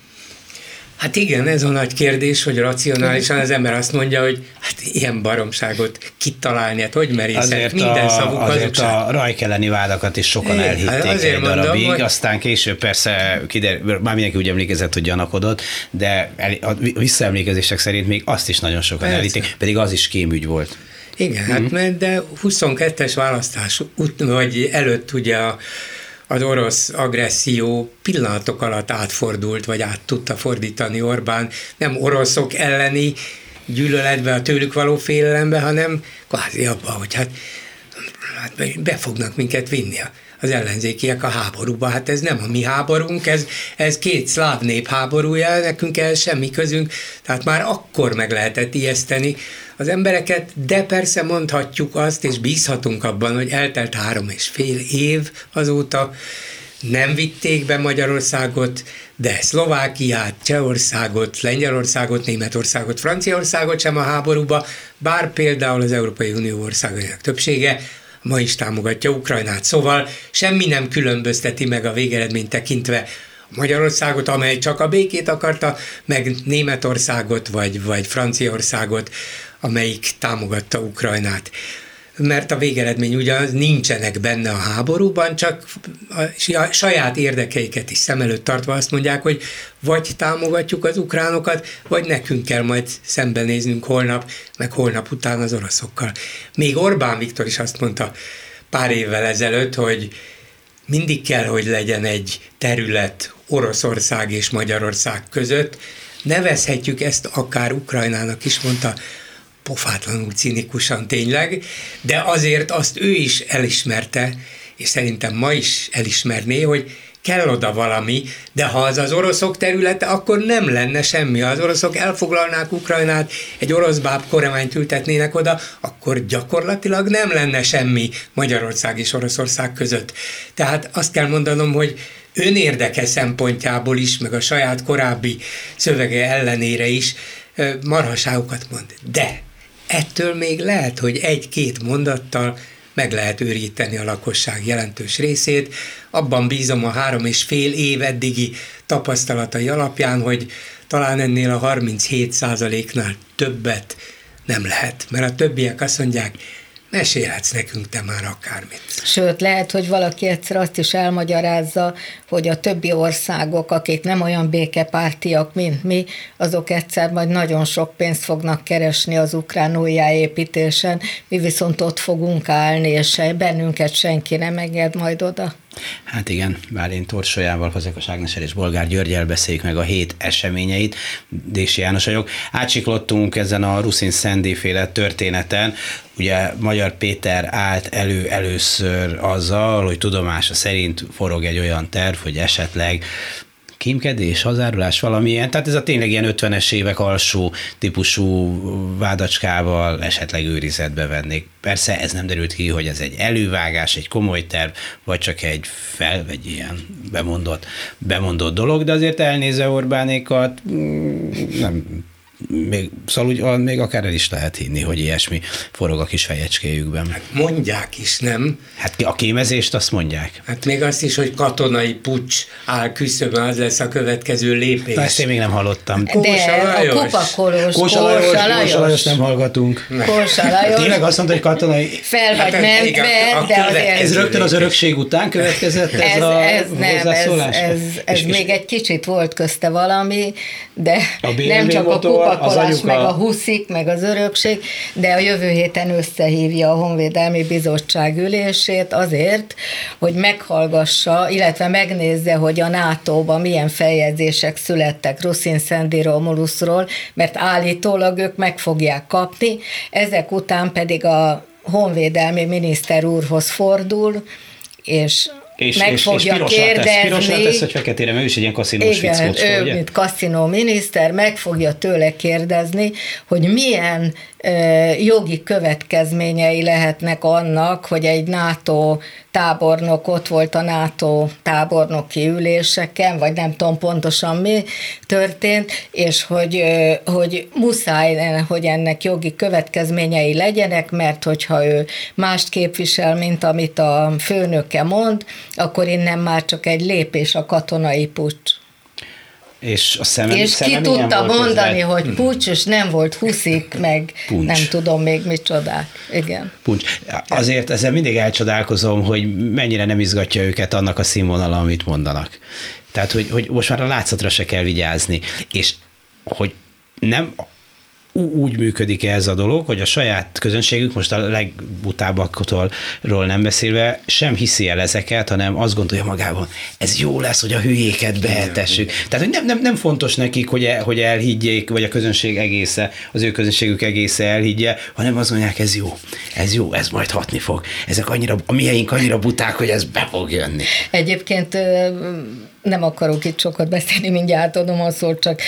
Hát igen, ez a nagy kérdés, hogy racionálisan az ember azt mondja, hogy hát ilyen baromságot kitalálni, hát hogy merészek, minden szavuk azért a Rajk elleni vádakat is sokan igen, elhitték hát egy mondom, darabig, hogy... aztán később persze kiderül, már mindenki úgy emlékezett, hogy gyanakodott, de a visszaemlékezések szerint még azt is nagyon sokan persze. elhitték, pedig az is kémügy volt. Igen, mm-hmm. hát mert de huszonkettes választás ut- vagy előtt ugye a, az orosz agresszió pillanatok alatt átfordult, vagy át tudta fordítani Orbán, nem oroszok elleni gyűlöletbe, a tőlük való félelembe, hanem kvázi abba, hogy hát, hát be fognak minket vinni az ellenzékiek a háborúba. Hát ez nem a mi háborunk, ez, ez két szláv nép háborúja, nekünk el semmi közünk, tehát már akkor meg lehetett ijeszteni az embereket, de persze mondhatjuk azt, és bízhatunk abban, hogy eltelt három és fél év azóta, nem vitték be Magyarországot, de Szlovákiát, Csehországot, Lengyelországot, Németországot, Franciaországot sem a háborúba, bár például az Európai Unió országainak többsége ma is támogatja Ukrajnát. Szóval semmi nem különbözteti meg a végeredményt tekintve Magyarországot, amely csak a békét akarta, meg Németországot vagy, vagy Franciaországot, amelyik támogatta Ukrajnát. Mert a végeredmény ugyanaz, nincsenek benne a háborúban, csak a saját érdekeiket is szem előtt tartva azt mondják, hogy vagy támogatjuk az ukránokat, vagy nekünk kell majd szembenéznünk holnap, meg holnap után az oroszokkal. Még Orbán Viktor is azt mondta pár évvel ezelőtt, hogy mindig kell, hogy legyen egy terület Oroszország és Magyarország között. Nevezhetjük ezt akár Ukrajnának is, mondta, pofátlanul cinikusan tényleg, de azért azt ő is elismerte, és szerintem ma is elismerné, hogy kell oda valami, de ha az az oroszok területe, akkor nem lenne semmi. Ha az oroszok elfoglalnák Ukrajnát, egy orosz báb kormányt ültetnének oda, akkor gyakorlatilag nem lenne semmi Magyarország és Oroszország között. Tehát azt kell mondanom, hogy önérdeke szempontjából is, meg a saját korábbi szövege ellenére is marhaságokat mond. De ettől még lehet, hogy egy-két mondattal meg lehet őríteni a lakosság jelentős részét. Abban bízom a három és fél év eddigi tapasztalatai alapján, hogy talán ennél a harminchét százaléknál többet nem lehet. Mert a többiek azt mondják, mesélhetsz nekünk te már akármit. Sőt, lehet, hogy valaki egyszer azt is elmagyarázza, hogy a többi országok, akik nem olyan békepártiak, mint mi, azok egyszer majd nagyon sok pénzt fognak keresni az ukrán újjáépítésen, mi viszont ott fogunk állni, és bennünket senki nem enged majd oda. Hát igen, Bálint Orsolyával, Fazekas Ágnessel és Bolgár Györgyel beszéljük meg a hét eseményeit. Dési János vagyok. Átsiklottunk ezen a Ruszin Sandy féle történeten. Ugye Magyar Péter állt elő először azzal, hogy tudomása szerint forog egy olyan terv, hogy esetleg kémkedés, hazárulás, valamilyen, tehát ez a tényleg ilyen ötvenes évek alsó típusú vádacskával esetleg őrizetbe vennék. Persze ez nem derült ki, hogy ez egy elővágás, egy komoly terv, vagy csak egy fel, egy ilyen bemondott, bemondott dolog, de azért elnézve Orbánékat nem, még, szóval úgy, még akár el is lehet hinni, hogy ilyesmi forog a kis fejecskéjükben. Hát mondják is, nem? Hát a kémezést azt mondják. Hát még azt is, hogy katonai puccs áll küszöbön, az lesz a következő lépés. Na, ezt én még nem hallottam. De a kupakolós, Kósa Lajos nem hallgatunk. Kósa Lajos. Tényleg azt mondta, hogy katonai... Fel vagy hát, mentve, de azért... Ez rögtön az örökség után következett ez, ez a ez hozzászólás? Nem, ez, ez, ez és, még és... egy kicsit volt közte valami, de nem csak a motor, kupakolás, meg a huszik, meg az örökség, de a jövő héten összehívja a Honvédelmi Bizottság ülését azért, hogy meghallgassa, illetve megnézze, hogy a nátóban milyen feljegyzések születtek Ruszin Sandy Romulusról, mert állítólag ők meg fogják kapni, ezek után pedig a honvédelmi miniszter úrhoz fordul, és És, meg és, fogja és kérdezni. Tesz, pirosra tesz, hogy feketére, mert ő is egy ilyen kaszinós fickócska, ő, ugye? mint kaszinó miniszter, meg fogja tőle kérdezni, hogy milyen ö, jogi következményei lehetnek annak, hogy egy NATO tábornok ott volt a NATO tábornoki üléseken, vagy nem tudom pontosan mi történt, és hogy, ö, hogy muszáj, hogy ennek jogi következményei legyenek, mert hogyha ő mást képvisel, mint amit a főnöke mond, akkor innen már csak egy lépés a katonai puccs. És, a szemem, és szemem ki tudta mondani, közben? hogy puccs, és nem volt huszik, meg Puncs. Nem tudom még micsodák. Igen. Puncs. Azért ezzel mindig elcsodálkozom, hogy mennyire nem izgatja őket annak a színvonala, amit mondanak. Tehát, hogy, hogy most már a látszatra se kell vigyázni. És hogy nem... úgy működik ez a dolog, hogy a saját közönségük, most a legbutábbaktól nem beszélve, sem hiszi el ezeket, hanem azt gondolja magában, ez jó lesz, hogy a hülyéket behetessük. Tehát, hogy nem, nem, nem fontos nekik, hogy, el, hogy elhiggyék, vagy a közönség egésze, az ő közönségük egésze elhiggye, hanem azt mondják, ez jó, ez jó, ez majd hatni fog. Ezek annyira, a mieink annyira buták, hogy ez be fog jönni. Egyébként nem akarok itt sokat beszélni, mindjárt adom a szót, csak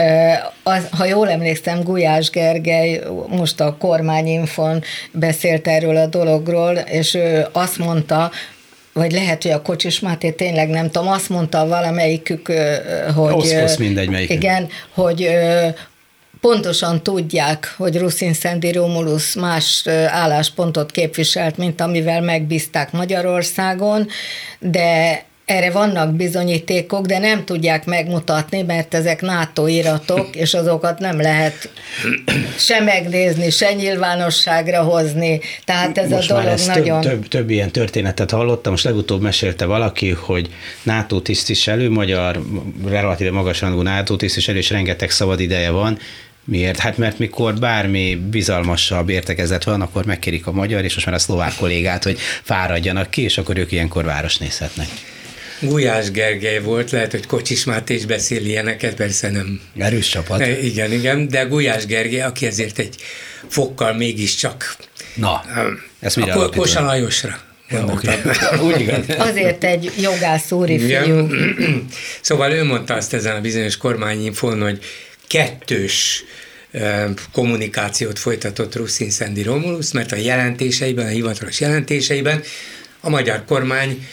az, ha jól emlékszem, Gulyás Gergely most a Kormányinfon beszélt erről a dologról, és ő azt mondta, vagy lehet, hogy a Kocsis Máté, tényleg nem tudom, azt mondta valamelyikük, hogy... Oszkosz mindegy melyikük. Igen, hogy pontosan tudják, hogy Ruszin Sandy Romulus más álláspontot képviselt, mint amivel megbízták Magyarországon, de erre vannak bizonyítékok, de nem tudják megmutatni, mert ezek NATO iratok, és azokat nem lehet se megnézni, se nyilvánosságra hozni. Tehát ez most a dolog nagyon... Több, több, több ilyen történetet hallottam, most legutóbb mesélte valaki, hogy NATO tisztviselő, magyar, relatíve magas rangú NATO tisztviselő, és rengeteg szabad ideje van. Miért? Hát mert mikor bármi bizalmasabb értekezlet van, akkor megkérik a magyar, és most már a szlovák kollégát, hogy fáradjanak ki, és akkor ők ilyenkor város nézhetnek. Gulyás Gergely volt, lehet, hogy Kocsis Máté is beszél ilyeneket, persze nem. Erős csapat. Igen, igen, de Gulyás Gergely, aki ezért egy fokkal mégiscsak... Na, ezt mire a Kósa Lajosra Mondtam. Úgy igaz. Azért egy jogász úri fiú. Szóval ő mondta azt ezen a bizonyos kormányinfón, hogy kettős kommunikációt folytatott Ruszin Szendi Romulusz, mert a jelentéseiben, a hivatalos jelentéseiben a magyar kormány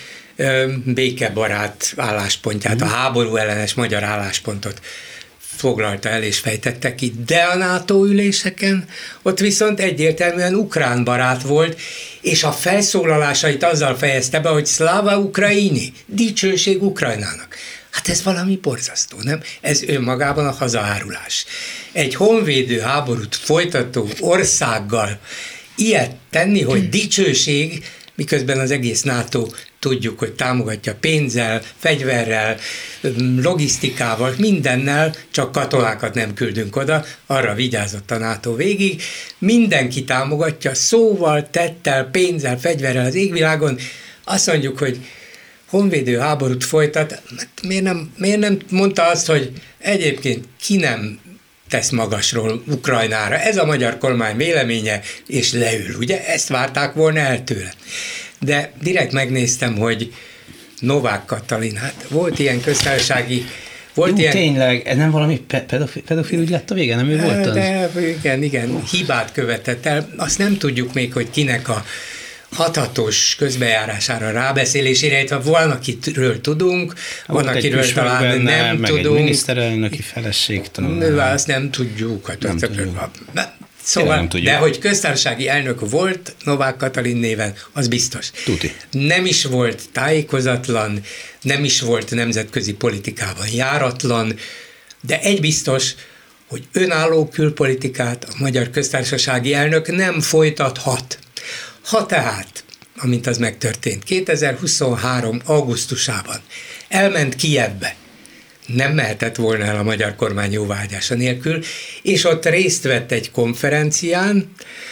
békebarát álláspontját, a háború ellenes magyar álláspontot foglalta el és fejtette ki, de a NATO üléseken ott viszont egyértelműen ukrán barát volt, és a felszólalásait azzal fejezte be, hogy Szláva Ukraini, dicsőség Ukrajnának. Hát ez valami borzasztó, nem? Ez önmagában a hazaárulás. Egy honvédő háborút folytató országgal ilyet tenni, hogy dicsőség, miközben az egész NATO tudjuk, hogy támogatja pénzzel, fegyverrel, logisztikával, mindennel, csak katonákat nem küldünk oda, arra vigyázott a NATO végig. Mindenki támogatja szóval, tettel, pénzzel, fegyverrel az égvilágon. Azt mondjuk, hogy honvédő háborút folytat, miért nem, miért nem mondta azt, hogy egyébként ki nem tesz magasról Ukrajnára. Ez a magyar kormány véleménye, és leül. Ugye ezt várták volna el tőle. De direkt megnéztem, hogy Novák Katalin, hát volt ilyen köztársasági... Volt Jó, ilyen... tényleg, ez nem valami pedofil, pedofil ügy lett a vége, nem ő volt az? De, igen, igen, hibát követett el. Azt nem tudjuk még, hogy kinek a hathatós közbejárására, rábeszélésére, illetve van, akiről tudunk, van, volt akiről talán benne, nem meg tudunk. Egy miniszterelnöki feleség. Nővel azt nem tudjuk. Hát nem azt tudjuk. Szóval, nem tudjuk. de hogy köztársasági elnök volt Novák Katalin néven, az biztos. Tuti. Nem is volt tájékozatlan, nem is volt nemzetközi politikában járatlan, de egy biztos, hogy önálló külpolitikát a magyar köztársasági elnök nem folytathat. Ha tehát, amint az megtörtént, kétezer-huszonhárom augusztusában elment Kijevbe, nem mehetett volna el a magyar kormány jóváhagyása nélkül, és ott részt vett egy konferencián,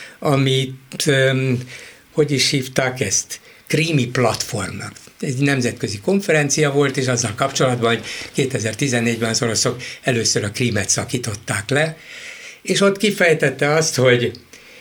amit, um, hogy is hívták ezt, Krími platformnak. Egy nemzetközi konferencia volt, és azzal kapcsolatban, hogy kétezer-tizennégyben az oroszok először a Krímet szakították le, és ott kifejtette azt, hogy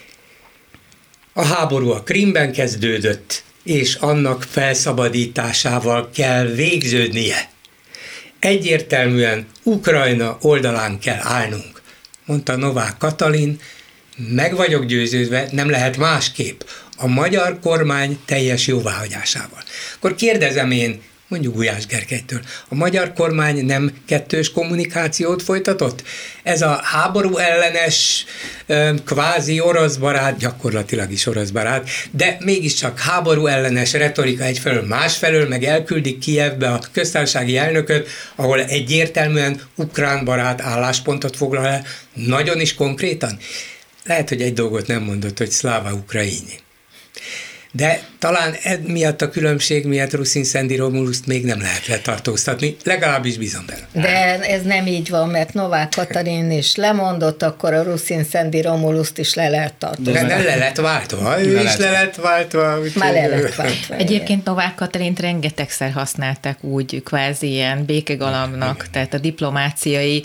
a háború a Krímben kezdődött, és annak felszabadításával kell végződnie. Egyértelműen Ukrajna oldalán kell állnunk, mondta Novák Katalin, meg vagyok győződve, nem lehet másképp, a magyar kormány teljes jóváhagyásával. Akkor kérdezem én, mondjuk Gulyás Gergelytől, a magyar kormány nem kettős kommunikációt folytatott? Ez a háború ellenes, kvázi orosz barát, gyakorlatilag is orosz barát, de mégiscsak háború ellenes retorika egyfelől, másfelől, meg elküldik Kijevbe a köztársasági elnököt, ahol egyértelműen ukrán barát álláspontot foglal el, nagyon is konkrétan. Lehet, hogy egy dolgot nem mondott, hogy Szláva Ukraini. De talán miatt a különbség miatt Ruszin Szendi Romuluszt még nem lehet letartóztatni, legalábbis bízom benne. De ez nem így van, mert Novák Katalin is lemondott, akkor a Ruszin Szendi Romuluszt is le lehet tartóztatni. De nem le lett váltva, ő is le lett váltva. Már le lett váltva. Egyébként Novák Katalint rengetegszer használták úgy kvázi ilyen békegalambnak, tehát a diplomáciai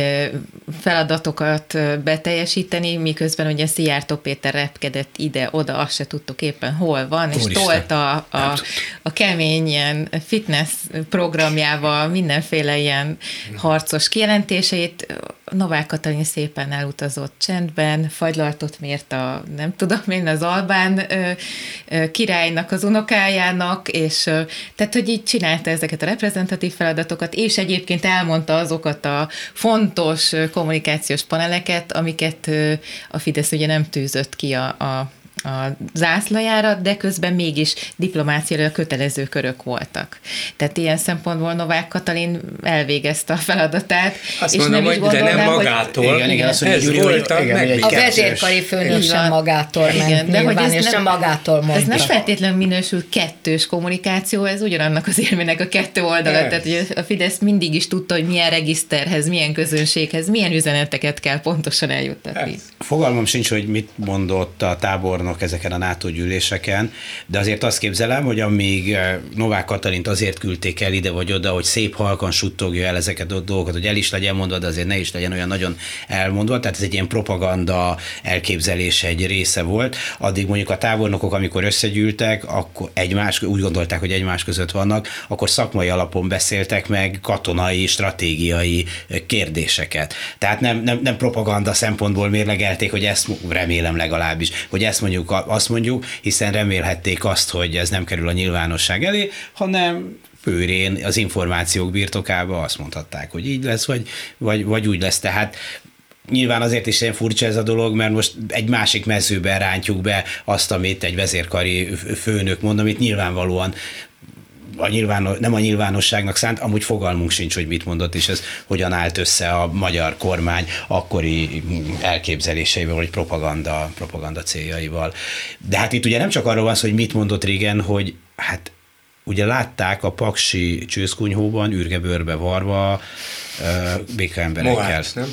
feladatokat beteljesíteni, miközben ugye Szijjártó Péter repkedett ide-oda, azt se tudtuk éppen hol van, és Úristen. tolta a, a, a kemény ilyen fitness programjával mindenféle ilyen harcos kijelentéseit. Novák Katalin szépen elutazott csendben, fagylaltot mért a, nem tudom én, az albán ö, ö, királynak, az unokájának, és ö, tehát, hogy így csinálta ezeket a reprezentatív feladatokat, és egyébként elmondta azokat a fontos ö, kommunikációs paneleket, amiket ö, a Fidesz ugye nem tűzött ki a, a a zászlajára, de közben mégis diplomáciára kötelező körök voltak. Tehát ilyen szempontból Novák Katalin elvégezte a feladatát. Azt és mondom, nem is hogy de nem hogy... magától. Igen, igen, azt mondja, ez Gyuri, volt a igen, A vezérkari főnök sem magától ment, igen, de nyilván, hogy ez és nem, nem magától mondta. Ez nem feltétlenül minősül kettős kommunikáció, ez ugyanannak az érmének a kettő oldala. Ez. Tehát hogy a Fidesz mindig is tudta, hogy milyen regiszterhez, milyen közönséghez, milyen üzeneteket kell pontosan eljuttatni. Fogalmam sincs, hogy mit mondott a tábornok vannak ezeken a NATO gyűléseken, de azért azt képzelem, hogy amíg Novák Katalint azért küldték el ide vagy oda, hogy szép halkan suttogja el ezeket a dolgokat, hogy el is legyen mondva, de azért ne is legyen olyan nagyon elmondva, tehát ez egy ilyen propaganda elképzelés egy része volt. Addig mondjuk a tábornokok, amikor összegyűltek, akkor egymás, úgy gondolták, hogy egymás között vannak, akkor szakmai alapon beszéltek meg katonai, stratégiai kérdéseket. Tehát nem, nem, nem propaganda szempontból mérlegelték, hogy ezt remélem legalábbis, hogy ezt mondjuk, azt mondjuk, hiszen remélhették azt, hogy ez nem kerül a nyilvánosság elé, hanem őrén az információk birtokába azt mondhatták, hogy így lesz, vagy, vagy, vagy úgy lesz. Tehát nyilván azért is ilyen furcsa ez a dolog, mert most egy másik mezőben rántjuk be azt, amit egy vezérkari főnök mond, amit nyilvánvalóan a nyilvános, nem a nyilvánosságnak szánt, amúgy fogalmunk sincs, hogy mit mondott, és ez hogyan állt össze a magyar kormány akkori elképzeléseivel, vagy propaganda, propaganda céljaival. De hát itt ugye nem csak arról van szó, hogy mit mondott régen, hogy hát ugye látták a paksi csőszkunyhóban, ürgebőrbe varva békaemberekkel. Mohács, nem?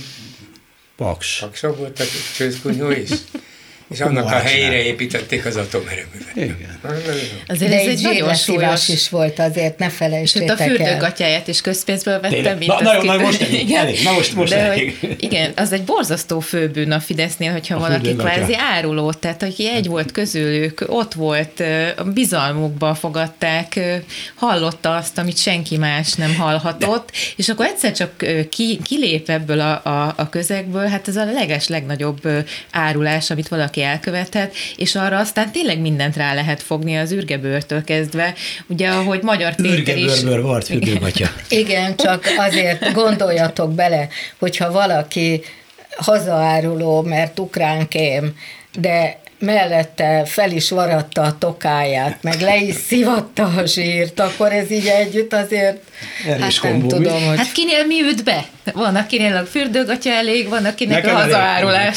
Paks. Paksa volt a csőszkunyhó is? És annak a helyére építették az atomerőművet. Igen. Azért de ez egy nagyon súlyos is volt azért, ne felejtsétek el. Sőt, a fürdőgatyáját is közpénzből vettem. Na, na, na, most elég, elég. Na most, most de elég. Hogy, igen, az egy borzasztó főbűn a Fidesznél, hogyha a valaki kvázi áruló, tehát aki egy volt közülük, ott volt, a bizalmukba fogadták, hallotta azt, amit senki más nem hallhatott, de. És akkor egyszer csak ki, kilép ebből a, a, a közegből, hát ez a leges legnagyobb árulás, amit valaki elkövethet, és arra aztán tényleg mindent rá lehet fogni az ürgebőrtől kezdve. Ugye, ahogy Magyar Péter is... Ürgebőrből volt fürdőgatya. Igen, csak azért gondoljatok bele, hogyha valaki hazaáruló, mert ukránkém, de mellette fel is varatta a tokáját, meg le is szivatta a zsírt, akkor ez így együtt azért, erős hát nem tudom, hogy... Hát kinél mi üt be? Van, akinél a fürdőgatya elég, van, akinek nekem a hazaárulás.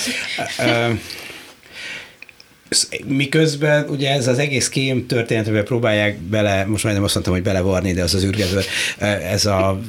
Miközben ugye ez az egész kém történetben próbálják bele, most majdnem azt mondtam, hogy belevarni, de az az ürgebőr, ez a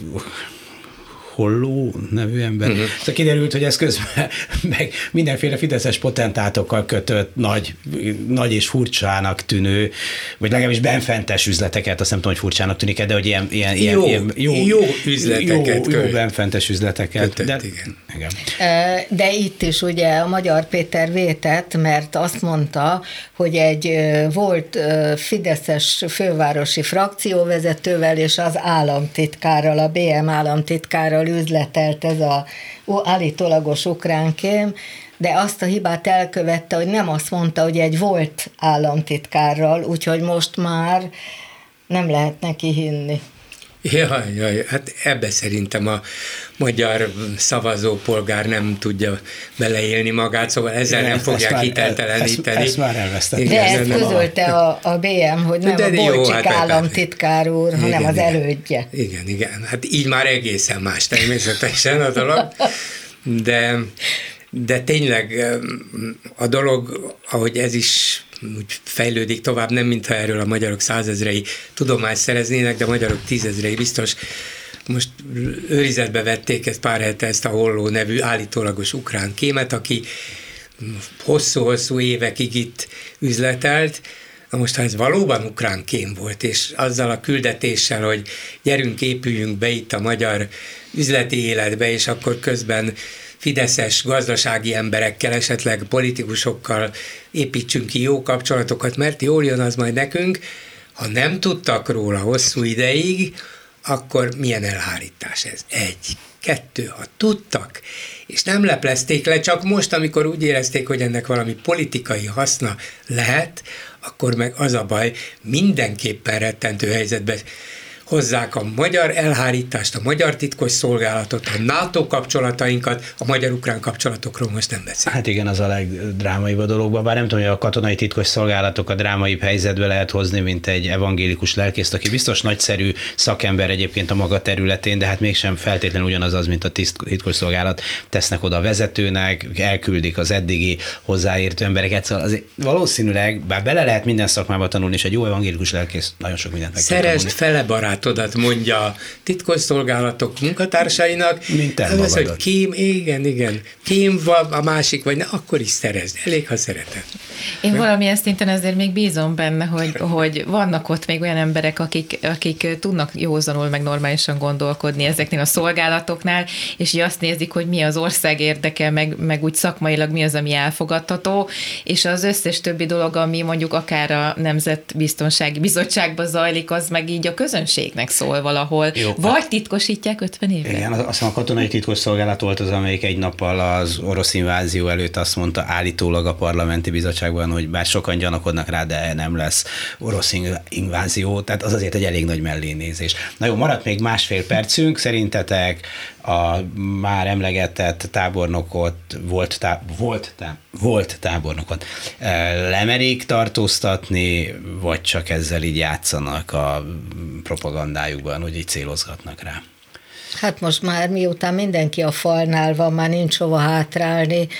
Holló nevű ember. Uh-huh. Szóval kiderült, hogy ez közben meg mindenféle fideszes potentátokkal kötött nagy, nagy és furcsának tűnő, vagy legalábbis benfentes üzleteket, azt nem tudom, hogy furcsának tűnik, de hogy ilyen, ilyen, jó, ilyen jó, jó üzleteket. Jó, jó benfentes üzleteket. Kötött, de, igen. igen. De itt is ugye a Magyar Péter vétett, mert azt mondta, hogy egy volt fideszes fővárosi frakcióvezetővel és az államtitkárral, a bé em államtitkárral üzletelt ez a állítólagos ukránkém, de azt a hibát elkövette, hogy nem azt mondta, hogy egy volt államtitkárral, úgyhogy most már nem lehet neki hinni. Jaj, jaj, hát ebbe szerintem a magyar szavazópolgár nem tudja beleélni magát, szóval ezzel nem fogják hitelteleníteni. Ezt, ezt már elvesztették. De ezt közölte a, a bé em, hogy nem de a Bolcsik hát államtitkár úr, igen, hanem az igen, elődje. Igen, igen, hát így már egészen más természetesen a dolog, de, de tényleg a dolog, ahogy ez is úgy fejlődik tovább, nem mintha erről a magyarok százezrei tudomást szereznének, de a magyarok tízezrei biztos. Most őrizetbe vették ezt pár hete ezt a Holló nevű állítólagos ukrán kémet, aki hosszú-hosszú évekig itt üzletelt. Na most, ha ez valóban ukrán kém volt, és azzal a küldetéssel, hogy gyerünk, épüljünk be itt a magyar üzleti életbe, és akkor közben fideszes gazdasági emberekkel, esetleg politikusokkal építsünk ki jó kapcsolatokat, mert jól jön az majd nekünk. Ha nem tudtak róla hosszú ideig, akkor milyen elhárítás ez? Egy, kettő, ha tudtak, és nem leplezték le, csak most, amikor úgy érezték, hogy ennek valami politikai haszna lehet, akkor meg az a baj, mindenképpen rettentő helyzetbe hozzák a magyar elhárítást, a magyar titkos szolgálatot, a NATO kapcsolatainkat, a magyar-ukrán kapcsolatokról most nem beszélünk. Hát igen, az a legdrámaibb a dologban, bár nem tudom, hogy a katonai titkos szolgálatok a drámaibb helyzetbe lehet hozni, mint egy evangélikus lelkészt, aki biztos nagyszerű szakember egyébként a maga területén, de hát mégsem feltétlenül ugyanaz az, mint a titkos szolgálat. Tesznek oda a vezetőnek, elküldik az eddigi hozzáértő embereket, szóval azért valószínűleg, bár bele lehet minden szakmába tanulni, és egy jó evangélikus lelkész nagyon sok mindent meg Szeresd fele barát barátodat mondja a titkosszolgálatok munkatársainak. Mint te az, hogy magadat. kém, igen, igen, kém van a másik, vagy ne, akkor is szerezd. Elég, ha szereted. Én valamilyen szinten azért még bízom benne, hogy, hogy vannak ott még olyan emberek, akik, akik tudnak józanul meg normálisan gondolkodni ezeknél a szolgálatoknál, és így azt nézik, hogy mi az ország érdeke, meg, meg úgy szakmailag mi az, ami elfogadható, és az összes többi dolog, ami mondjuk akár a Nemzetbiztonsági Bizottságban zajlik, az meg így a közönségnek szól valahol. Jó, vagy titkosítják ötven évre. Igen, azt hiszem a katonai titkosszolgálat volt az, amelyik egy nappal az orosz invázió előtt azt mondta állítólag a parlamenti bizottságban, hogy bár sokan gyanakodnak rá, de nem lesz orosz invázió, tehát az azért egy elég nagy mellénézés. Na jó, maradt még másfél percünk, szerintetek a már emlegetett tábornokot, volt, tá, volt, tá, volt tábornokot lemerik tartóztatni, vagy csak ezzel így játszanak a propagandájukban, hogy így célozgatnak rá? Hát most már miután mindenki a falnál van, már nincs hova hátrálni,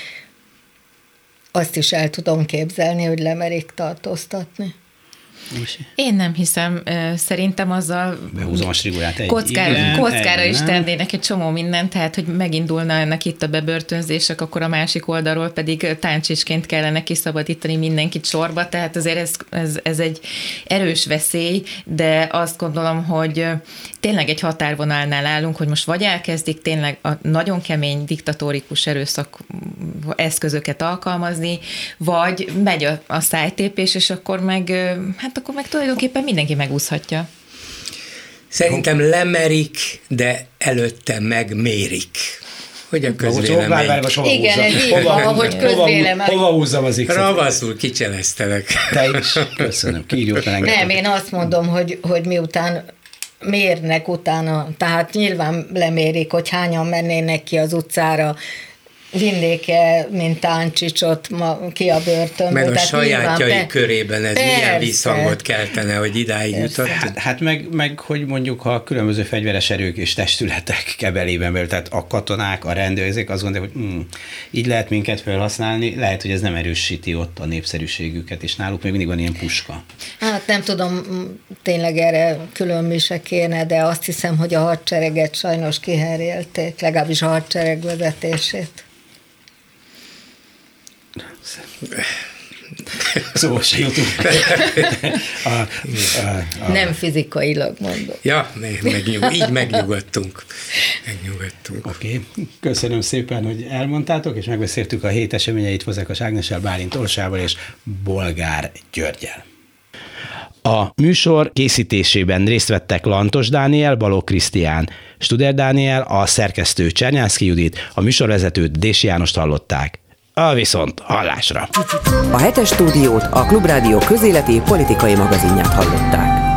azt is el tudom képzelni, hogy lemerik tartóztatni. Én nem hiszem, szerintem azzal behúzom a strigóját. Kockára, igen, kockára egy, is nem. tennének egy csomó mindent, tehát hogy megindulna ennek itt a bebörtönzések, akkor a másik oldalról pedig táncsicsként kellene kiszabadítani mindenkit sorba, tehát azért ez, ez, ez egy erős veszély, de azt gondolom, hogy tényleg egy határvonalnál állunk, hogy most vagy elkezdik tényleg a nagyon kemény diktatórikus erőszak eszközöket alkalmazni, vagy megy a, a szájtépés, és akkor meg, hát akkor meg tulajdonképpen mindenki megúszhatja. Szerintem lemerik, de előtte megmérik. Hogy a közvélemény. Igen, ez így van, ahogy közvélemény. Hova húzzam az X-et? Ravaszul kicseleztelek. Te is. Köszönöm. Kírjuk el engem. Nem, én azt mondom, hogy, hogy miután mérnek utána, tehát nyilván lemérik, hogy hányan mennének ki az utcára, vinnék-e, mint Táncsicsot ma, ki a börtönből. Meg a tehát sajátjai nyilván, körében ez persze. milyen visszhangot keltene, hogy idáig jutott. Hát, hát meg, meg, hogy mondjuk, ha a különböző fegyveres erők és testületek kebelében belül, tehát a katonák, a rendőrzék azt gondolják, hogy hm, így lehet minket felhasználni, lehet, hogy ez nem erősíti ott a népszerűségüket, és náluk még mindig van ilyen puska. Hát nem tudom, tényleg erre külön mi se kéne, de azt hiszem, hogy a hadsereget sajnos kiherélték, legalábbis a hadsereg vezetését. Szóval se jutunk. A, a, a... Nem fizikailag mondom. Ja, megnyug, így megnyugodtunk. Megnyugodtunk. Oké, okay. Köszönöm szépen, hogy elmondtátok, és megbeszéltük a hét eseményeit Fazekas Ágnessel, Bálint Orsával és Bolgár Györggyel. A műsor készítésében részt vettek Lantos Dániel, Balogh Krisztián, Studer Dániel, a szerkesztő Csernyánszky Judit, a műsorvezetőt Dési Jánost hallották. A viszont hallásra! A hetes stúdiót, a Klubrádió közéleti politikai magazinját hallották.